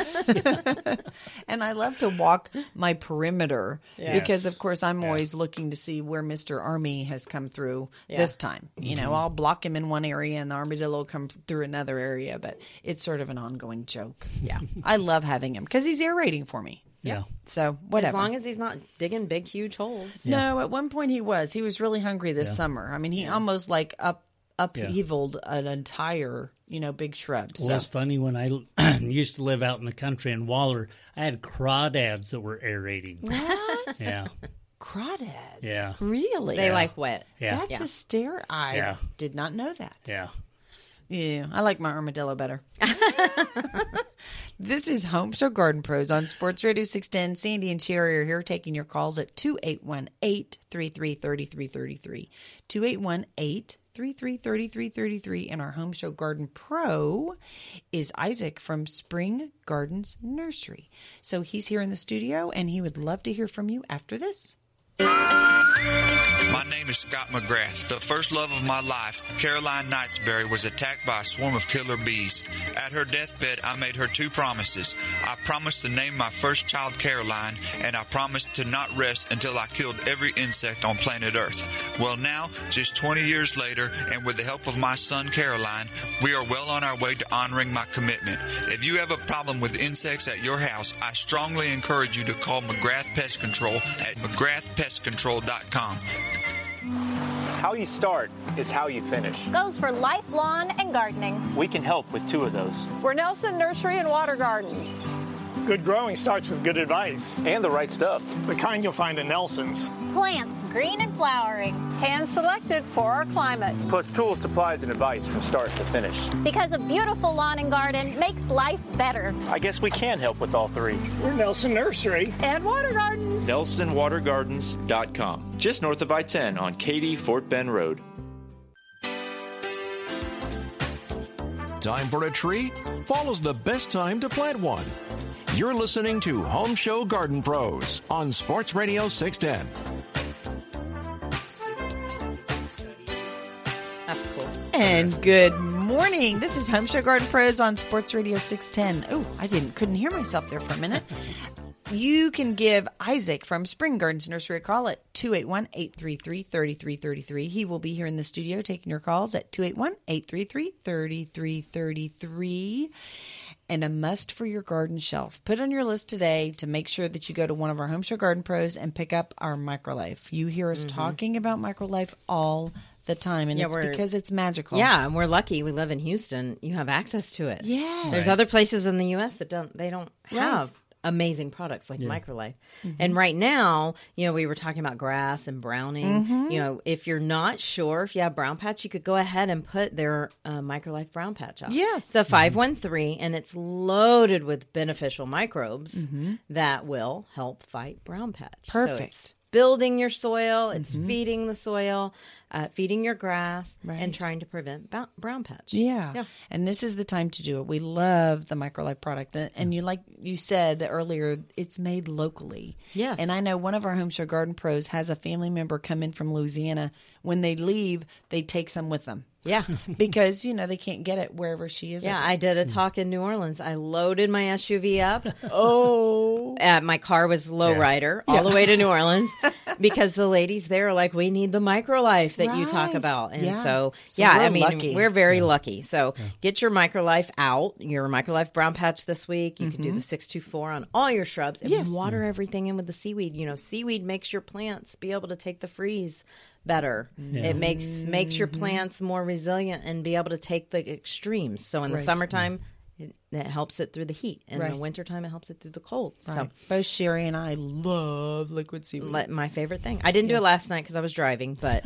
And I love to walk my perimeter Yes. because, of course, I'm always looking to see where Mister Army has come through Yeah. this time. You Mm-hmm. know, I'll block him in one area and the armadillo will come through another area, but it's sort of an ongoing joke. Yeah. I love having him because he's aerating for me. yeah. So, As whatever. long as he's not digging big, huge holes. No, at one point he was. He was really hungry this Yeah. summer. I mean, he almost like up Yeah. upheavaled an entire, you know, big shrub. Well, So it's funny when I used to live out in the country in Waller, I had crawdads that were aerating. what? Yeah. Crawdads? Yeah. Really? They like wet. Yeah. That's Yeah. hysterical. I Yeah. did not know that. Yeah. Yeah, I like my armadillo better. This is Home Show Garden Pros on Sports Radio six ten. Sandy and Sherry are here taking your calls at two eight one, eight three three, three three three three, two eight one, eight three three, three three three three. And our Home Show Garden Pro is Isaac from Spring Gardens Nursery. So he's here in the studio, and he would love to hear from you after this. My name is Scott McGrath. The first love of my life, Caroline Knightsbury, was attacked by a swarm of killer bees. At her deathbed, I made her two promises. I promised to name my first child Caroline, and I promised to not rest until I killed every insect on planet Earth. Well, now, just twenty years later, and with the help of my son Caroline, we are well on our way to honoring my commitment. If you have a problem with insects at your house, I strongly encourage you to call McGrath Pest Control at McGrath Pest Control dot com. How you start is how you finish. Goes for life, lawn, and gardening. We can help with two of those. We're Nelson Nursery and Water Gardens. Good growing starts with good advice. And the right stuff. The kind you'll find at Nelson's. Plants green and flowering. Hand-selected for our climate. Plus tools, supplies, and advice from start to finish. Because a beautiful lawn and garden makes life better. I guess we can help with all three. We're Nelson Nursery. And Water Gardens. Nelson Water Gardens dot com. Just north of I ten on Katy Fort Bend Road. Time for a tree? Fall's the best time to plant one. You're listening to Home Show Garden Pros on Sports Radio six ten. That's cool. And good morning. This is Home Show Garden Pros on Sports Radio six ten. Oh, I didn't couldn't hear myself there for a minute. You can give Isaac from Spring Gardens Nursery a call at two eight one, eight three three, three three three three. He will be here in the studio taking your calls at two eight one, eight three three, three three three three. And a must for your garden shelf. Put on your list today to make sure that you go to one of our Home Show Garden Pros and pick up our Microlife. You hear us mm-hmm. talking about Microlife all the time, and yeah, it's because it's magical. Yeah, and we're lucky. We live in Houston. You have access to it. Yeah. There's right. other places in the U S that don't. They don't have. Right. Amazing products like yeah. Microlife. Mm-hmm. And right now, you know, we were talking about grass and browning. Mm-hmm. You know, if you're not sure if you have brown patch, you could go ahead and put their uh, Microlife brown patch out. Yes. So five one three, and it's loaded with beneficial microbes mm-hmm. that will help fight brown patch. Perfect. So it's building your soil, it's mm-hmm. feeding the soil, uh, feeding your grass, right. and trying to prevent b- brown patch. Yeah. yeah. And this is the time to do it. We love the Microlife product. And, and you like you said earlier, it's made locally. Yes. And I know one of our Home Show Garden Pros has a family member come in from Louisiana. When they leave, they take some with them. Yeah. Because, you know, they can't get it wherever she is. Yeah, I did a talk in New Orleans. I loaded my S U V up. oh. Uh, my car was lowrider yeah. all yeah. the way to New Orleans because the ladies there are like, we need the Microlife that right. you talk about. And yeah. so, so yeah, I mean, lucky. we're very yeah. lucky. So yeah. get your Microlife out, your Microlife brown patch this week. You mm-hmm. can do the six two four on all your shrubs and yes. water everything in with the seaweed. You know, seaweed makes your plants be able to take the freeze better. Yeah. It makes makes your plants more resilient and be able to take the extremes. So in the right. summertime, it, it helps it through the heat. And right. in the wintertime, it helps it through the cold. Right. So both Sherry and I love liquid seaweed. My favorite thing. I didn't yeah. do it last night because I was driving, but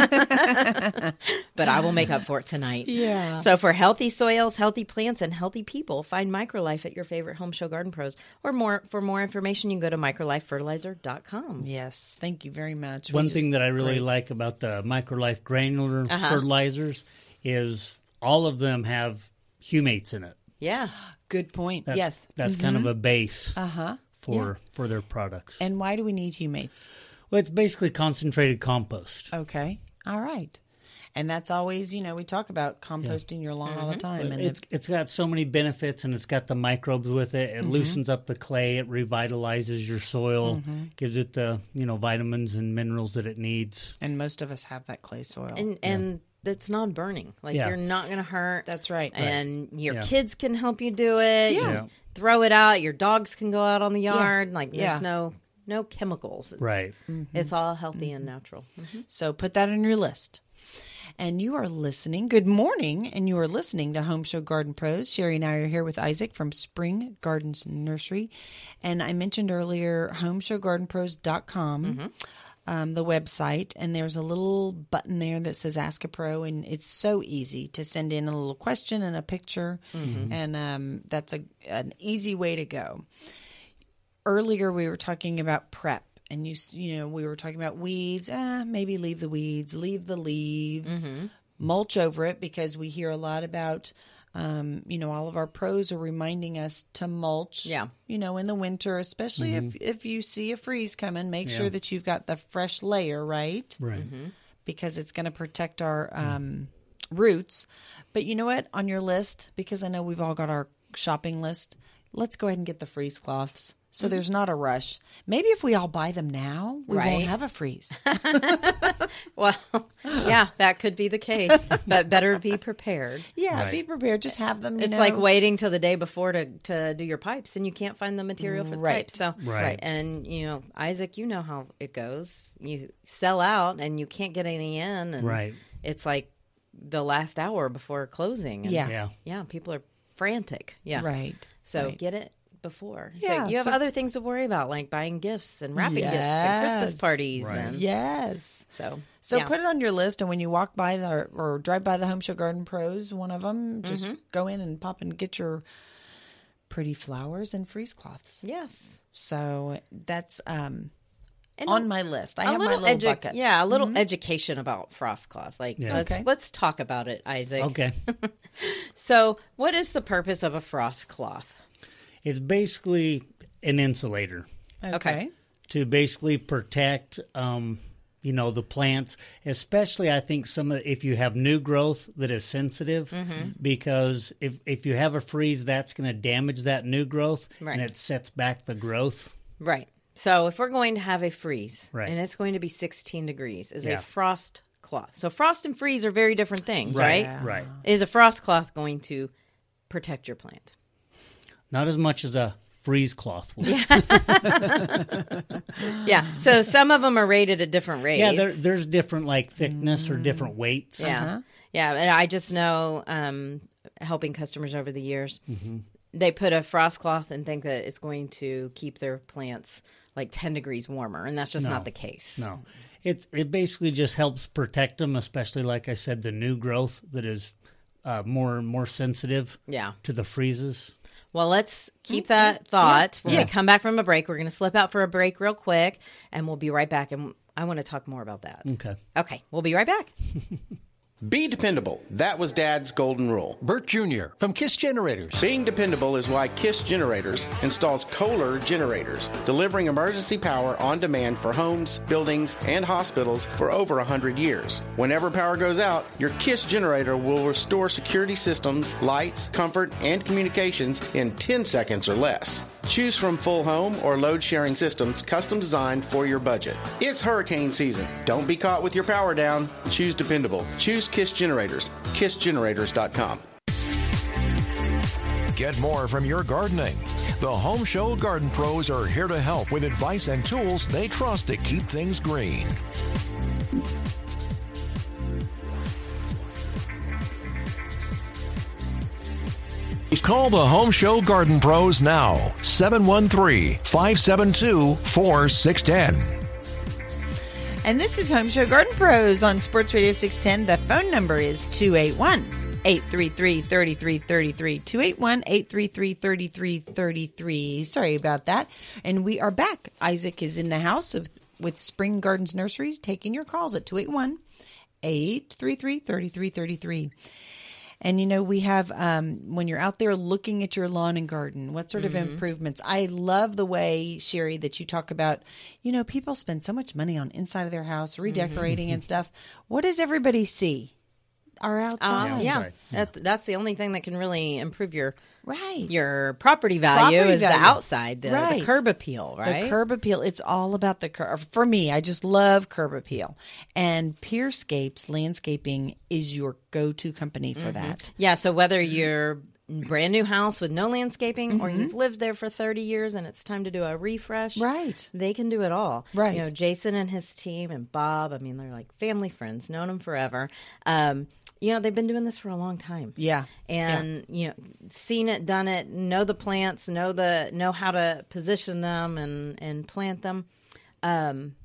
but I will make up for it tonight. Yeah. So for healthy soils, healthy plants, and healthy people, find Microlife at your favorite Home Show Garden Pros. Or more for more information, you can go to microlife fertilizer dot com. Yes. Thank you very much. One thing that I really great. like about the Microlife granular uh-huh. fertilizers is all of them have humates in it. Yeah. Good point. That's, yes. That's mm-hmm. kind of a base uh-huh. for yeah. for their products. And why do we need humates? Well, it's basically concentrated compost. Okay. All right. And that's always, you know, we talk about composting yeah. your lawn mm-hmm. all the time. And it's, it's got so many benefits, and it's got the microbes with it. It mm-hmm. loosens up the clay. It revitalizes your soil, mm-hmm. gives it the, you know, vitamins and minerals that it needs. And most of us have that clay soil. And and yeah. it's non-burning. Like, yeah. you're not going to hurt. That's right. And right. your yeah. kids can help you do it. Yeah. You throw it out. Your dogs can go out on the yard. Yeah. Like, there's yeah. no no chemicals. It's, right. Mm-hmm. It's all healthy mm-hmm. and natural. Mm-hmm. So put that on your list. And you are listening. Good morning. And you are listening to Home Show Garden Pros. Sherry and I are here with Isaac from Spring Gardens Nursery. And I mentioned earlier, home show garden pros dot com. Mm-hmm. Um, the website, and there's a little button there that says Ask a Pro, and it's so easy to send in a little question and a picture, mm-hmm. and um, that's a an easy way to go. Earlier, we were talking about prep, and you you know we were talking about weeds. Ah, maybe leave the weeds, leave the leaves, mm-hmm. mulch over it, because we hear a lot about, um, you know, all of our pros are reminding us to mulch, Yeah. you know, in the winter, especially Mhm. if, if you see a freeze coming, make Yeah. sure that you've got the fresh layer, right? Right. Because it's going to protect our um, roots. But you know what? On your list, because I know we've all got our shopping list, let's go ahead and get the freeze cloths. So Mhm. there's not a rush. Maybe if we all buy them now, we Right. won't have a freeze. Well, yeah, that could be the case, but better be prepared. Yeah, Right. be prepared. Just have them, you It's know. like waiting till the day before to, to do your pipes, and you can't find the material for the Right. pipes. So, Right. And you know, Isaac, you know how it goes. You sell out, and you can't get any in. And Right. It's like the last hour before closing. And Yeah. Yeah. Yeah. People are frantic. Yeah. Right. So Right. get it before. Yeah, So you have so- other things to worry about, like buying gifts and wrapping gifts and Christmas Yes. parties. Right. And Yes. So, So yeah. put it on your list, and when you walk by the or drive by the Home Show Garden Pros, one of them, just Mhm. go in and pop and get your pretty flowers and freeze cloths. Yes. So that's um, And on a- my list. I a have my little edu- bucket. Yeah, a little Mhm. education about frost cloth. Like, Yeah. let's Okay. let's talk about it, Isaac. Okay. So, what is the purpose of a frost cloth? It's basically an insulator Okay. to basically protect, um, you know, the plants, especially I think some of, if you have new growth that is sensitive, Mhm. because if, if you have a freeze, that's going to damage that new growth Right. and it sets back the growth. Right. So, if we're going to have a freeze, Right. and it's going to be sixteen degrees, is Yeah. a frost cloth. So, frost and freeze are very different things, Right, right? right. Is a frost cloth going to protect your plant? Not as much as a freeze cloth will. Yeah. So, some of them are rated at different rates. Yeah, there, there's different like thickness or different weights. Yeah. Uh-huh. Yeah. And I just know, um, helping customers over the years, Mhm. they put a frost cloth and think that it's going to keep their plants like ten degrees warmer. And that's just No. not the case. No, it it basically just helps protect them, especially like I said, the new growth that is uh, more more sensitive. Yeah. To the freezes. Well, let's keep that thought. When Yes. we come back from a break, we're going to slip out for a break real quick, and we'll be right back. And I want to talk more about that. Okay. Okay. We'll be right back. Be dependable. That was Dad's golden rule. Bert Junior from KISS Generators. Being dependable is why KISS Generators installs Kohler generators, delivering emergency power on demand for homes, buildings, and hospitals for over one hundred years. Whenever power goes out, your KISS generator will restore security systems, lights, comfort, and communications in ten seconds or less. Choose from full home or load sharing systems custom designed for your budget. It's hurricane season. Don't be caught with your power down. Choose dependable. Choose KISS Generators. kiss generators dot com. Get more from your gardening. The Home Show Garden Pros are here to help with advice and tools they trust to keep things green. Call the Home Show Garden Pros now, seven one three, five seven two, four six one zero. And this is Home Show Garden Pros on Sports Radio six ten. The phone number is two eight one, eight three three, three three three three. two eight one, eight three three, three three three three. Sorry about that. And we are back. Isaac is in the house with, with Spring Gardens Nurseries, taking your calls at two eight one, eight three three, three three three three. And, you know, we have, um, when you're out there looking at your lawn and garden, what sort of Mhm. improvements? I love the way, Sherry, that you talk about, you know, people spend so much money on inside of their house, redecorating and stuff. What does everybody see? Our outside. Uh, yeah, That, that's the only thing that can really improve your right your property value Property is value. the outside, the, Right. the curb appeal, right? The curb appeal. It's all about the curb. For me, I just love curb appeal. And Peerscapes Landscaping is your go-to company for Mhm. that. Yeah, so whether you're brand new house with no landscaping or Mhm. you've lived there for thirty years and it's time to do a refresh, right? They can do it all. Right. You know, Jason and his team and Bob, I mean, they're like family friends, known them forever. Um, you know, they've been doing this for a long time. Yeah. And, you know, seen it, done it, know the plants, know the know how to position them and, and plant them. Um,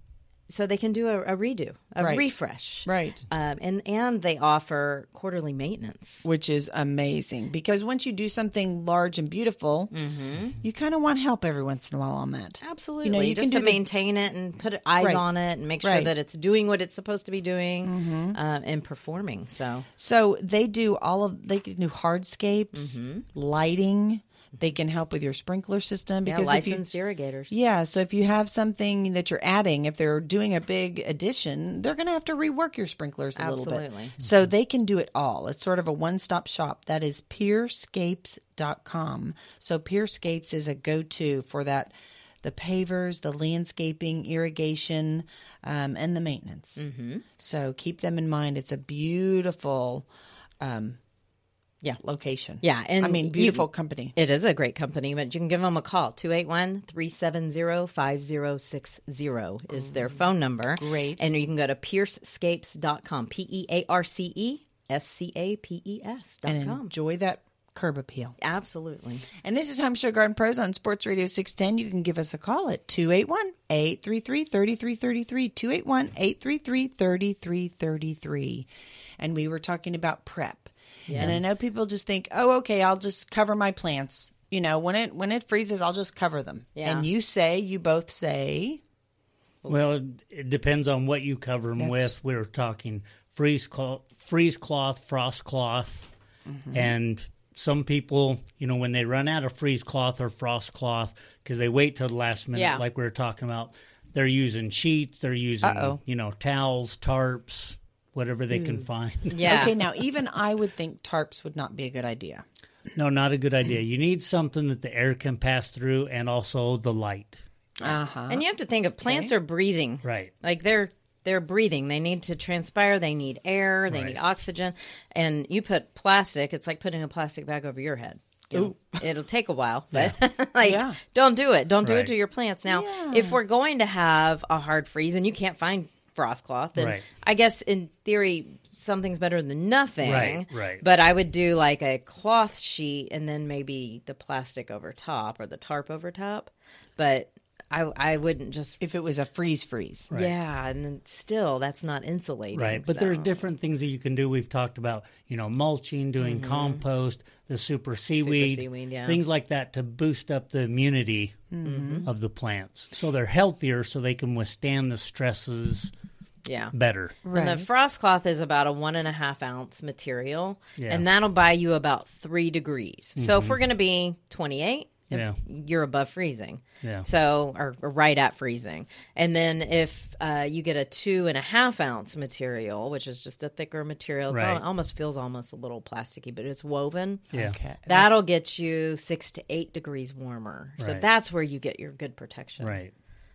so they can do a, a redo, a Right. refresh. Right. Um, and, and they offer quarterly maintenance. Which is amazing because once you do something large and beautiful, you kind of want help every once in a while on that. Absolutely. You know, you just can to do the- maintain it and put eyes Right. on it and make sure Right. that it's doing what it's supposed to be doing Mhm. uh, and performing. So So they do all of they can do hardscapes, Mm-hmm. lighting. They can help with your sprinkler system yeah, because if you, licensed irrigators. yeah. So if you have something that you're adding, if they're doing a big addition, they're going to have to rework your sprinklers a little bit. Absolutely. So they can do it all. It's sort of a one-stop shop. That is peerscapes dot com. So Peerscapes is a go-to for that. The pavers, the landscaping, irrigation, um, and the maintenance. Mm-hmm. So keep them in mind. It's a beautiful, um, yeah, location. Yeah, and I mean, you- beautiful company. It is a great company, but you can give them a call. two eight one, three seven zero, five zero six zero is their phone number. Great. And you can go to peerscapes dot com, P E A R C E S C A P E S dot And com. enjoy that curb appeal. Absolutely. And this is Home Show Garden Pros on Sports Radio six ten. You can give us a call at two eight one, eight three three, three three three three, two eight one, eight three three, three three three three. And we were talking about prep. Yes. And I know people just think, oh, okay, I'll just cover my plants. You know, when it when it freezes, I'll just cover them. Yeah. And you say, you both say, Well, it, it depends on what you cover them That's- with. We were talking freeze cloth, freeze cloth, frost cloth, Mm-hmm. and some people, you know, when they run out of freeze cloth or frost cloth because they wait till the last minute, Yeah. like we were talking about, they're using sheets, they're using, Uh-oh. you know, towels, tarps, whatever they can find. Yeah. okay, now even I would think tarps would not be a good idea. No, not a good idea. You need something that the air can pass through and also the light. Uh-huh. And you have to think of plants are breathing. Right. Like they're they're breathing. They need to transpire. They need air. They Right. need oxygen. And you put plastic, it's like putting a plastic bag over your head. You know, it'll take a while, but like, Yeah. don't do it. Don't do Right. it to your plants. Now, Yeah. if we're going to have a hard freeze and you can't find frost cloth, then Right. I guess in theory something's better than nothing. Right, right. But I would do like a cloth sheet and then maybe the plastic over top or the tarp over top. But I I wouldn't just If it was a freeze freeze. Right. yeah, and then still that's not insulating. Right, but so. there's different things that you can do. We've talked about, you know, mulching, doing compost, the super seaweed, seaweed, yeah. things like that to boost up the immunity of the plants. So they're healthier so they can withstand the stresses Yeah. better. And the frost cloth is about a one and a half ounce material, Yeah. and that'll buy you about three degrees. So if Mhm. we're going to be twenty-eight, if Yeah. you're above freezing. Yeah. So, or, or right at freezing. And then if uh, you get a two and a half ounce material, which is just a thicker material, it's Right. al- almost feels almost a little plasticky, but it's woven. Yeah. Okay. That'll get you six to eight degrees warmer. So Right. that's where you get your good protection. Right.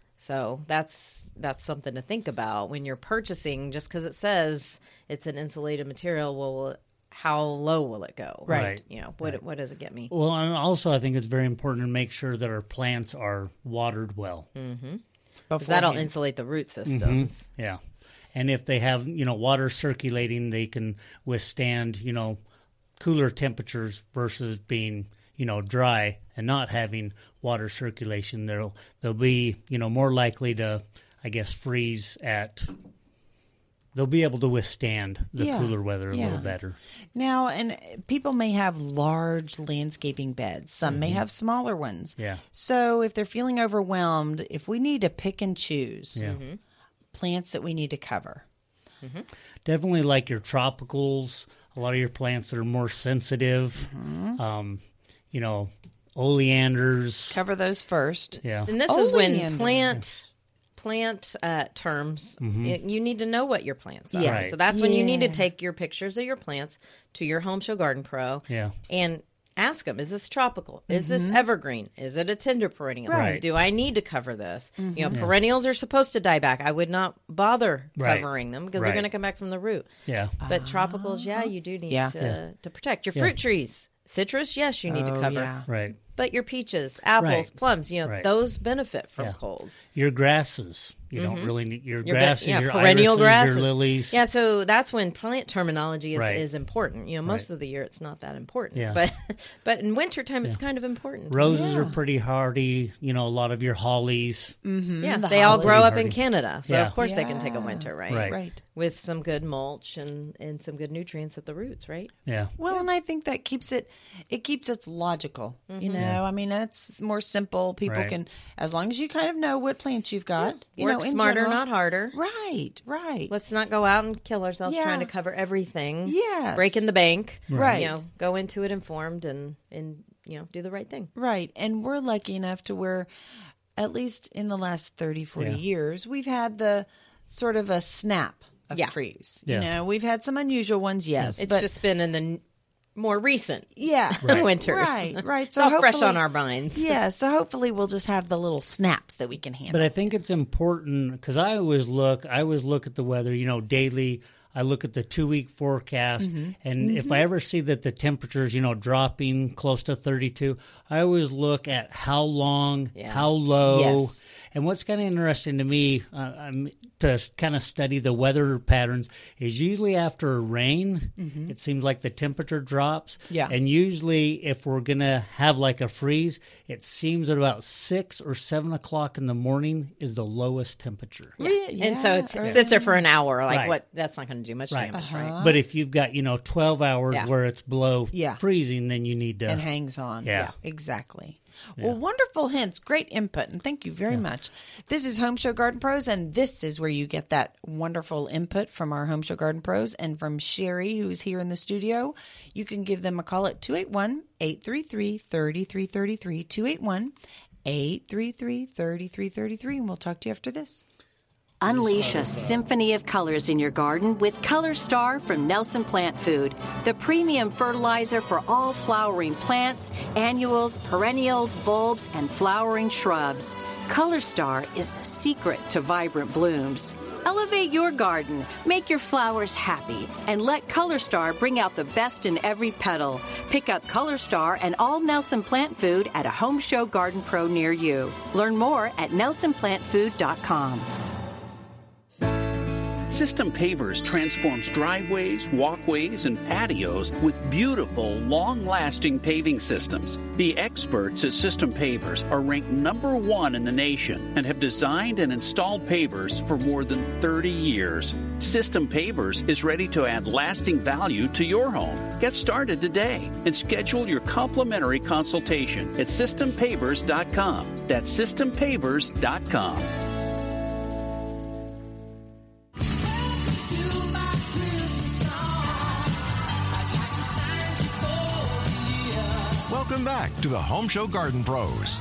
So that's that's something to think about when you're purchasing. Just because it says it's an insulated material, well, will it- how low will it go? Right. You know, what Right. what does it get me? Well, and also I think it's very important to make sure that our plants are watered well. Mm-hmm. Because that'll Beforehand. insulate the root systems. Mhm. Yeah. And if they have, you know, water circulating, they can withstand, you know, cooler temperatures versus being, you know, dry and not having water circulation. They'll they'll be, you know, more likely to, I guess, freeze at. They'll be able to withstand the Yeah, cooler weather a yeah. little better. Now, and people may have large landscaping beds. Some may have smaller ones. Yeah. So if they're feeling overwhelmed, if we need to pick and choose Yeah. plants that we need to cover. Definitely like your tropicals, a lot of your plants that are more sensitive. Um, you know, oleanders. Cover those first. Yeah. And this is when Oleander. plant plant uh, terms. Mhm. y- You need to know what your plants are. Yeah. Right. So that's when you need to Yeah. take your pictures of your plants to your Home Show Garden Pro. Yeah. And ask them, is this tropical? Is this evergreen? Is it a tender perennial? Right. Do I need to cover this? You know, perennials are supposed to die back. I would not bother Right. covering them because Right. they're going to come back from the root. Yeah. But tropicals, yeah, you do need Yeah. to, Yeah. to protect. Your Yeah. fruit trees, citrus, yes, you need to Oh, cover. yeah. Right. But your peaches, apples, Right. plums, you know, Right. those benefit from Yeah. cold. Your grasses, you Mhm. don't really need your, Your grasses, yeah, your perennial irises, grasses, your lilies. Yeah, so that's when plant terminology is, Right. is important. You know, most Right. of the year it's not that important. Yeah. But but in wintertime it's Yeah. kind of important. Roses Yeah. are pretty hardy. You know, a lot of your hollies. Mm-hmm. Yeah, The they all grow hollies. up in Canada, so Yeah. of course they can Yeah. take a winter, right? Right. Right. With some good mulch and, and some good nutrients at the roots, right? Yeah. Well, and I think that keeps it it keeps it logical. You Mhm. know, Yeah. I mean, that's more simple. People Right. can, as long as you kind of know what plants you've got. You Work know, in smarter, general. not harder. Right, right. Let's not go out and kill ourselves Yeah. trying to cover everything. Yes. Breaking the bank. Right. You know, go into it informed and, and you know, do the right thing. Right. And we're lucky enough to where, at least in the last thirty, forty Yeah. years, we've had the sort of a snap of Yeah. freeze. Yeah. You know, we've had some unusual ones, yes. It's but just been in the n- more recent yeah, Right. winter. Right, right. It's all fresh hopefully- on our minds. Yeah, so hopefully we'll just have the little snaps that we can handle. But I think it's important because I always look, I always look at the weather, you know, daily. I look at the two week forecast, Mhm. and if Mhm. I ever see that the temperature's, you know, dropping close to thirty-two, I always look at how long, Yeah. how low. Yes. And what's kind of interesting to me uh, um, to kind of study the weather patterns is usually after rain, Mhm. it seems like the temperature drops. Yeah. And usually if we're going to have like a freeze, it seems at about six or seven o'clock in the morning is the lowest temperature. Yeah. and so it's, it Yeah. sits there for an hour. Like, Right. what? That's not going to do much Right. damage, right? But if you've got, you know, twelve hours Yeah. where it's below Yeah. freezing, then you need to. and hangs on. Yeah. exactly. Yeah. Well, wonderful hints, great input, and thank you very much. This is Home Show Garden Pros, and this is where you get that wonderful input from our Home Show Garden Pros and from Sherry, who's here in the studio. You can give them a call at two eight one, eight three three, three three three three, two eight one, eight three three, three three three three, and we'll talk to you after this. Unleash a symphony of colors in your garden with Color Star from Nelson Plant Food, the premium fertilizer for all flowering plants, annuals, perennials, bulbs, and flowering shrubs. Color Star is the secret to vibrant blooms. Elevate your garden, make your flowers happy, and let Color Star bring out the best in every petal. Pick up Color Star and all Nelson Plant Food at a Home Show Garden Pro near you. Learn more at nelson plant food dot com. System Pavers transforms driveways, walkways, and patios with beautiful, long-lasting paving systems. The experts at System Pavers are ranked number one in the nation and have designed and installed pavers for more than thirty years. System Pavers is ready to add lasting value to your home. Get started today and schedule your complimentary consultation at system pavers dot com. That's system pavers dot com. Welcome back to the Home Show Garden Pros.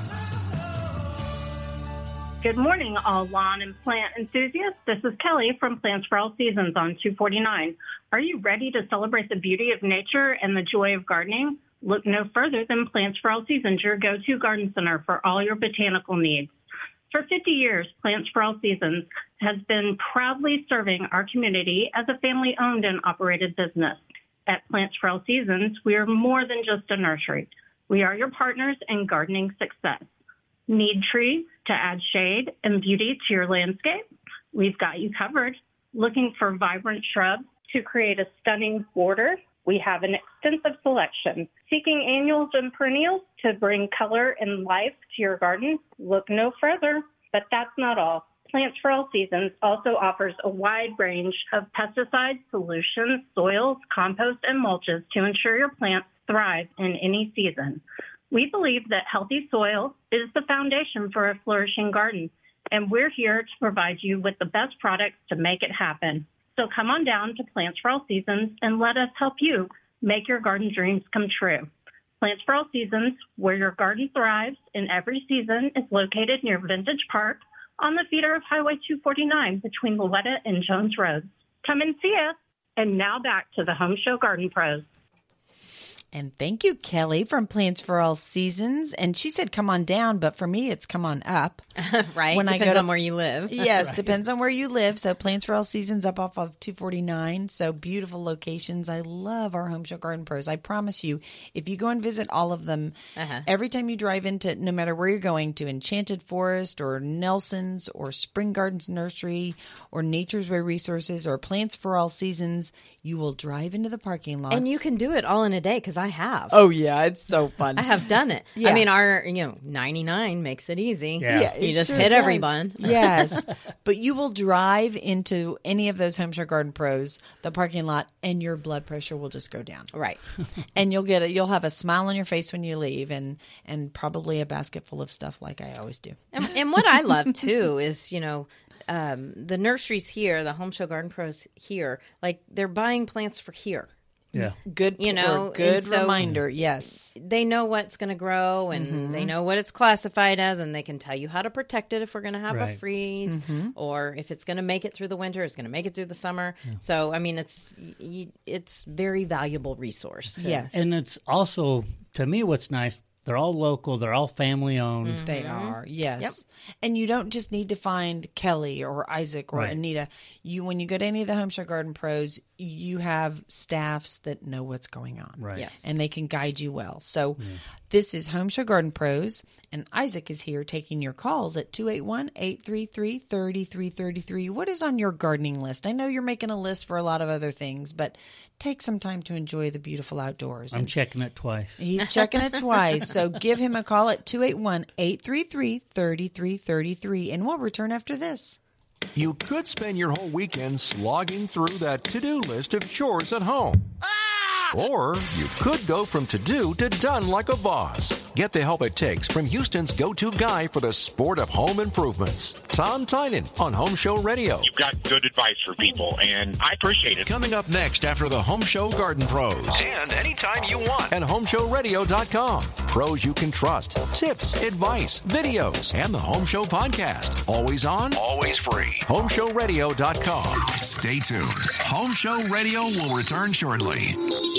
Good morning, all lawn and plant enthusiasts. This is Kelly from Plants for All Seasons on two forty-nine. Are you ready to celebrate the beauty of nature and the joy of gardening? Look no further than Plants for All Seasons, your go-to garden center for all your botanical needs. For fifty years, Plants for All Seasons has been proudly serving our community as a family-owned and operated business. At Plants for All Seasons, we are more than just a nursery. We are your partners in gardening success. Need trees to add shade and beauty to your landscape? We've got you covered. Looking for vibrant shrubs to create a stunning border? We have an extensive selection. Seeking annuals and perennials to bring color and life to your garden? Look no further. But that's not all. Plants for All Seasons also offers a wide range of pesticide solutions, soils, compost, and mulches to ensure your plants thrive in any season. We believe that healthy soil is the foundation for a flourishing garden, and we're here to provide you with the best products to make it happen. So come on down to Plants for All Seasons and let us help you make your garden dreams come true. Plants for All Seasons, where your garden thrives in every season, is located near Vintage Park on the feeder of Highway two forty-nine between Loretta and Jones Roads. Come and see us. And now back to the Home Show Garden Pros. And thank you, Kelly, from Plants for All Seasons. And she said, come on down, but for me, it's come on up. Right. When depends I go to, on where you live. Yes, Right. depends on where you live. So Plants for All Seasons up off of two forty-nine. So beautiful locations. I love our Home Show Garden Pros. I promise you, if you go and visit all of them, Uh-huh. every time you drive into, no matter where you're going to, Enchanted Forest or Nelson's or Spring Gardens Nursery or Nature's Way Resources or Plants for All Seasons, you will drive into the parking lot. And you can do it all in a day because I have. Oh, yeah. It's so fun. I have done it. Yeah. I mean, our, you know, ninety-nine makes it easy. Yeah, You it just sure hit does. everyone. Yes. But you will drive into any of those Home Show Garden Pros, the parking lot, and your blood pressure will just go down. Right. And you'll get a, you'll have a smile on your face when you leave and, and probably a basket full of stuff like I always do. And, and what I love, too, is, you know, um, the nurseries here, the Home Show Garden Pros here, like they're buying plants for here. Yeah. Good, you know, good and so reminder. Yes. They know what's going to grow and Mhm. they know what it's classified as, and they can tell you how to protect it if we're going to have a Right. freeze Mhm. or if it's going to make it through the winter, it's going to make it through the summer. So, I mean, it's y- it's very valuable resource. To, Yes. And it's also, to me, what's nice, they're all local, they're all family owned. They are, yes. And you don't just need to find Kelly or Isaac or Right. Anita. You, when you go to any of the Home Show Garden Pros, you have staffs that know what's going on. Right. Yes. And they can guide you well. So this is Home Show Garden Pros, and Isaac is here taking your calls at two eight one, eight three three, three three three three. What is on your gardening list? I know you're making a list for a lot of other things, but take some time to enjoy the beautiful outdoors. I'm And checking it twice. he's checking it twice. So give him a call at two eight one, eight three three, three three three three, and we'll return after this. You could spend your whole weekend slogging through that to-do list of chores at home. Or you could go from to-do to done like a boss. Get the help it takes from Houston's go-to guy for the sport of home improvements, Tom Tynan on Home Show Radio. You've got good advice for people, and I appreciate it. Coming up next after the Home Show Garden Pros. And anytime you want. At home show radio dot com. Pros you can trust. Tips, advice, videos, and the Home Show podcast. Always on, always free. home show radio dot com. Stay tuned. Home Show Radio will return shortly.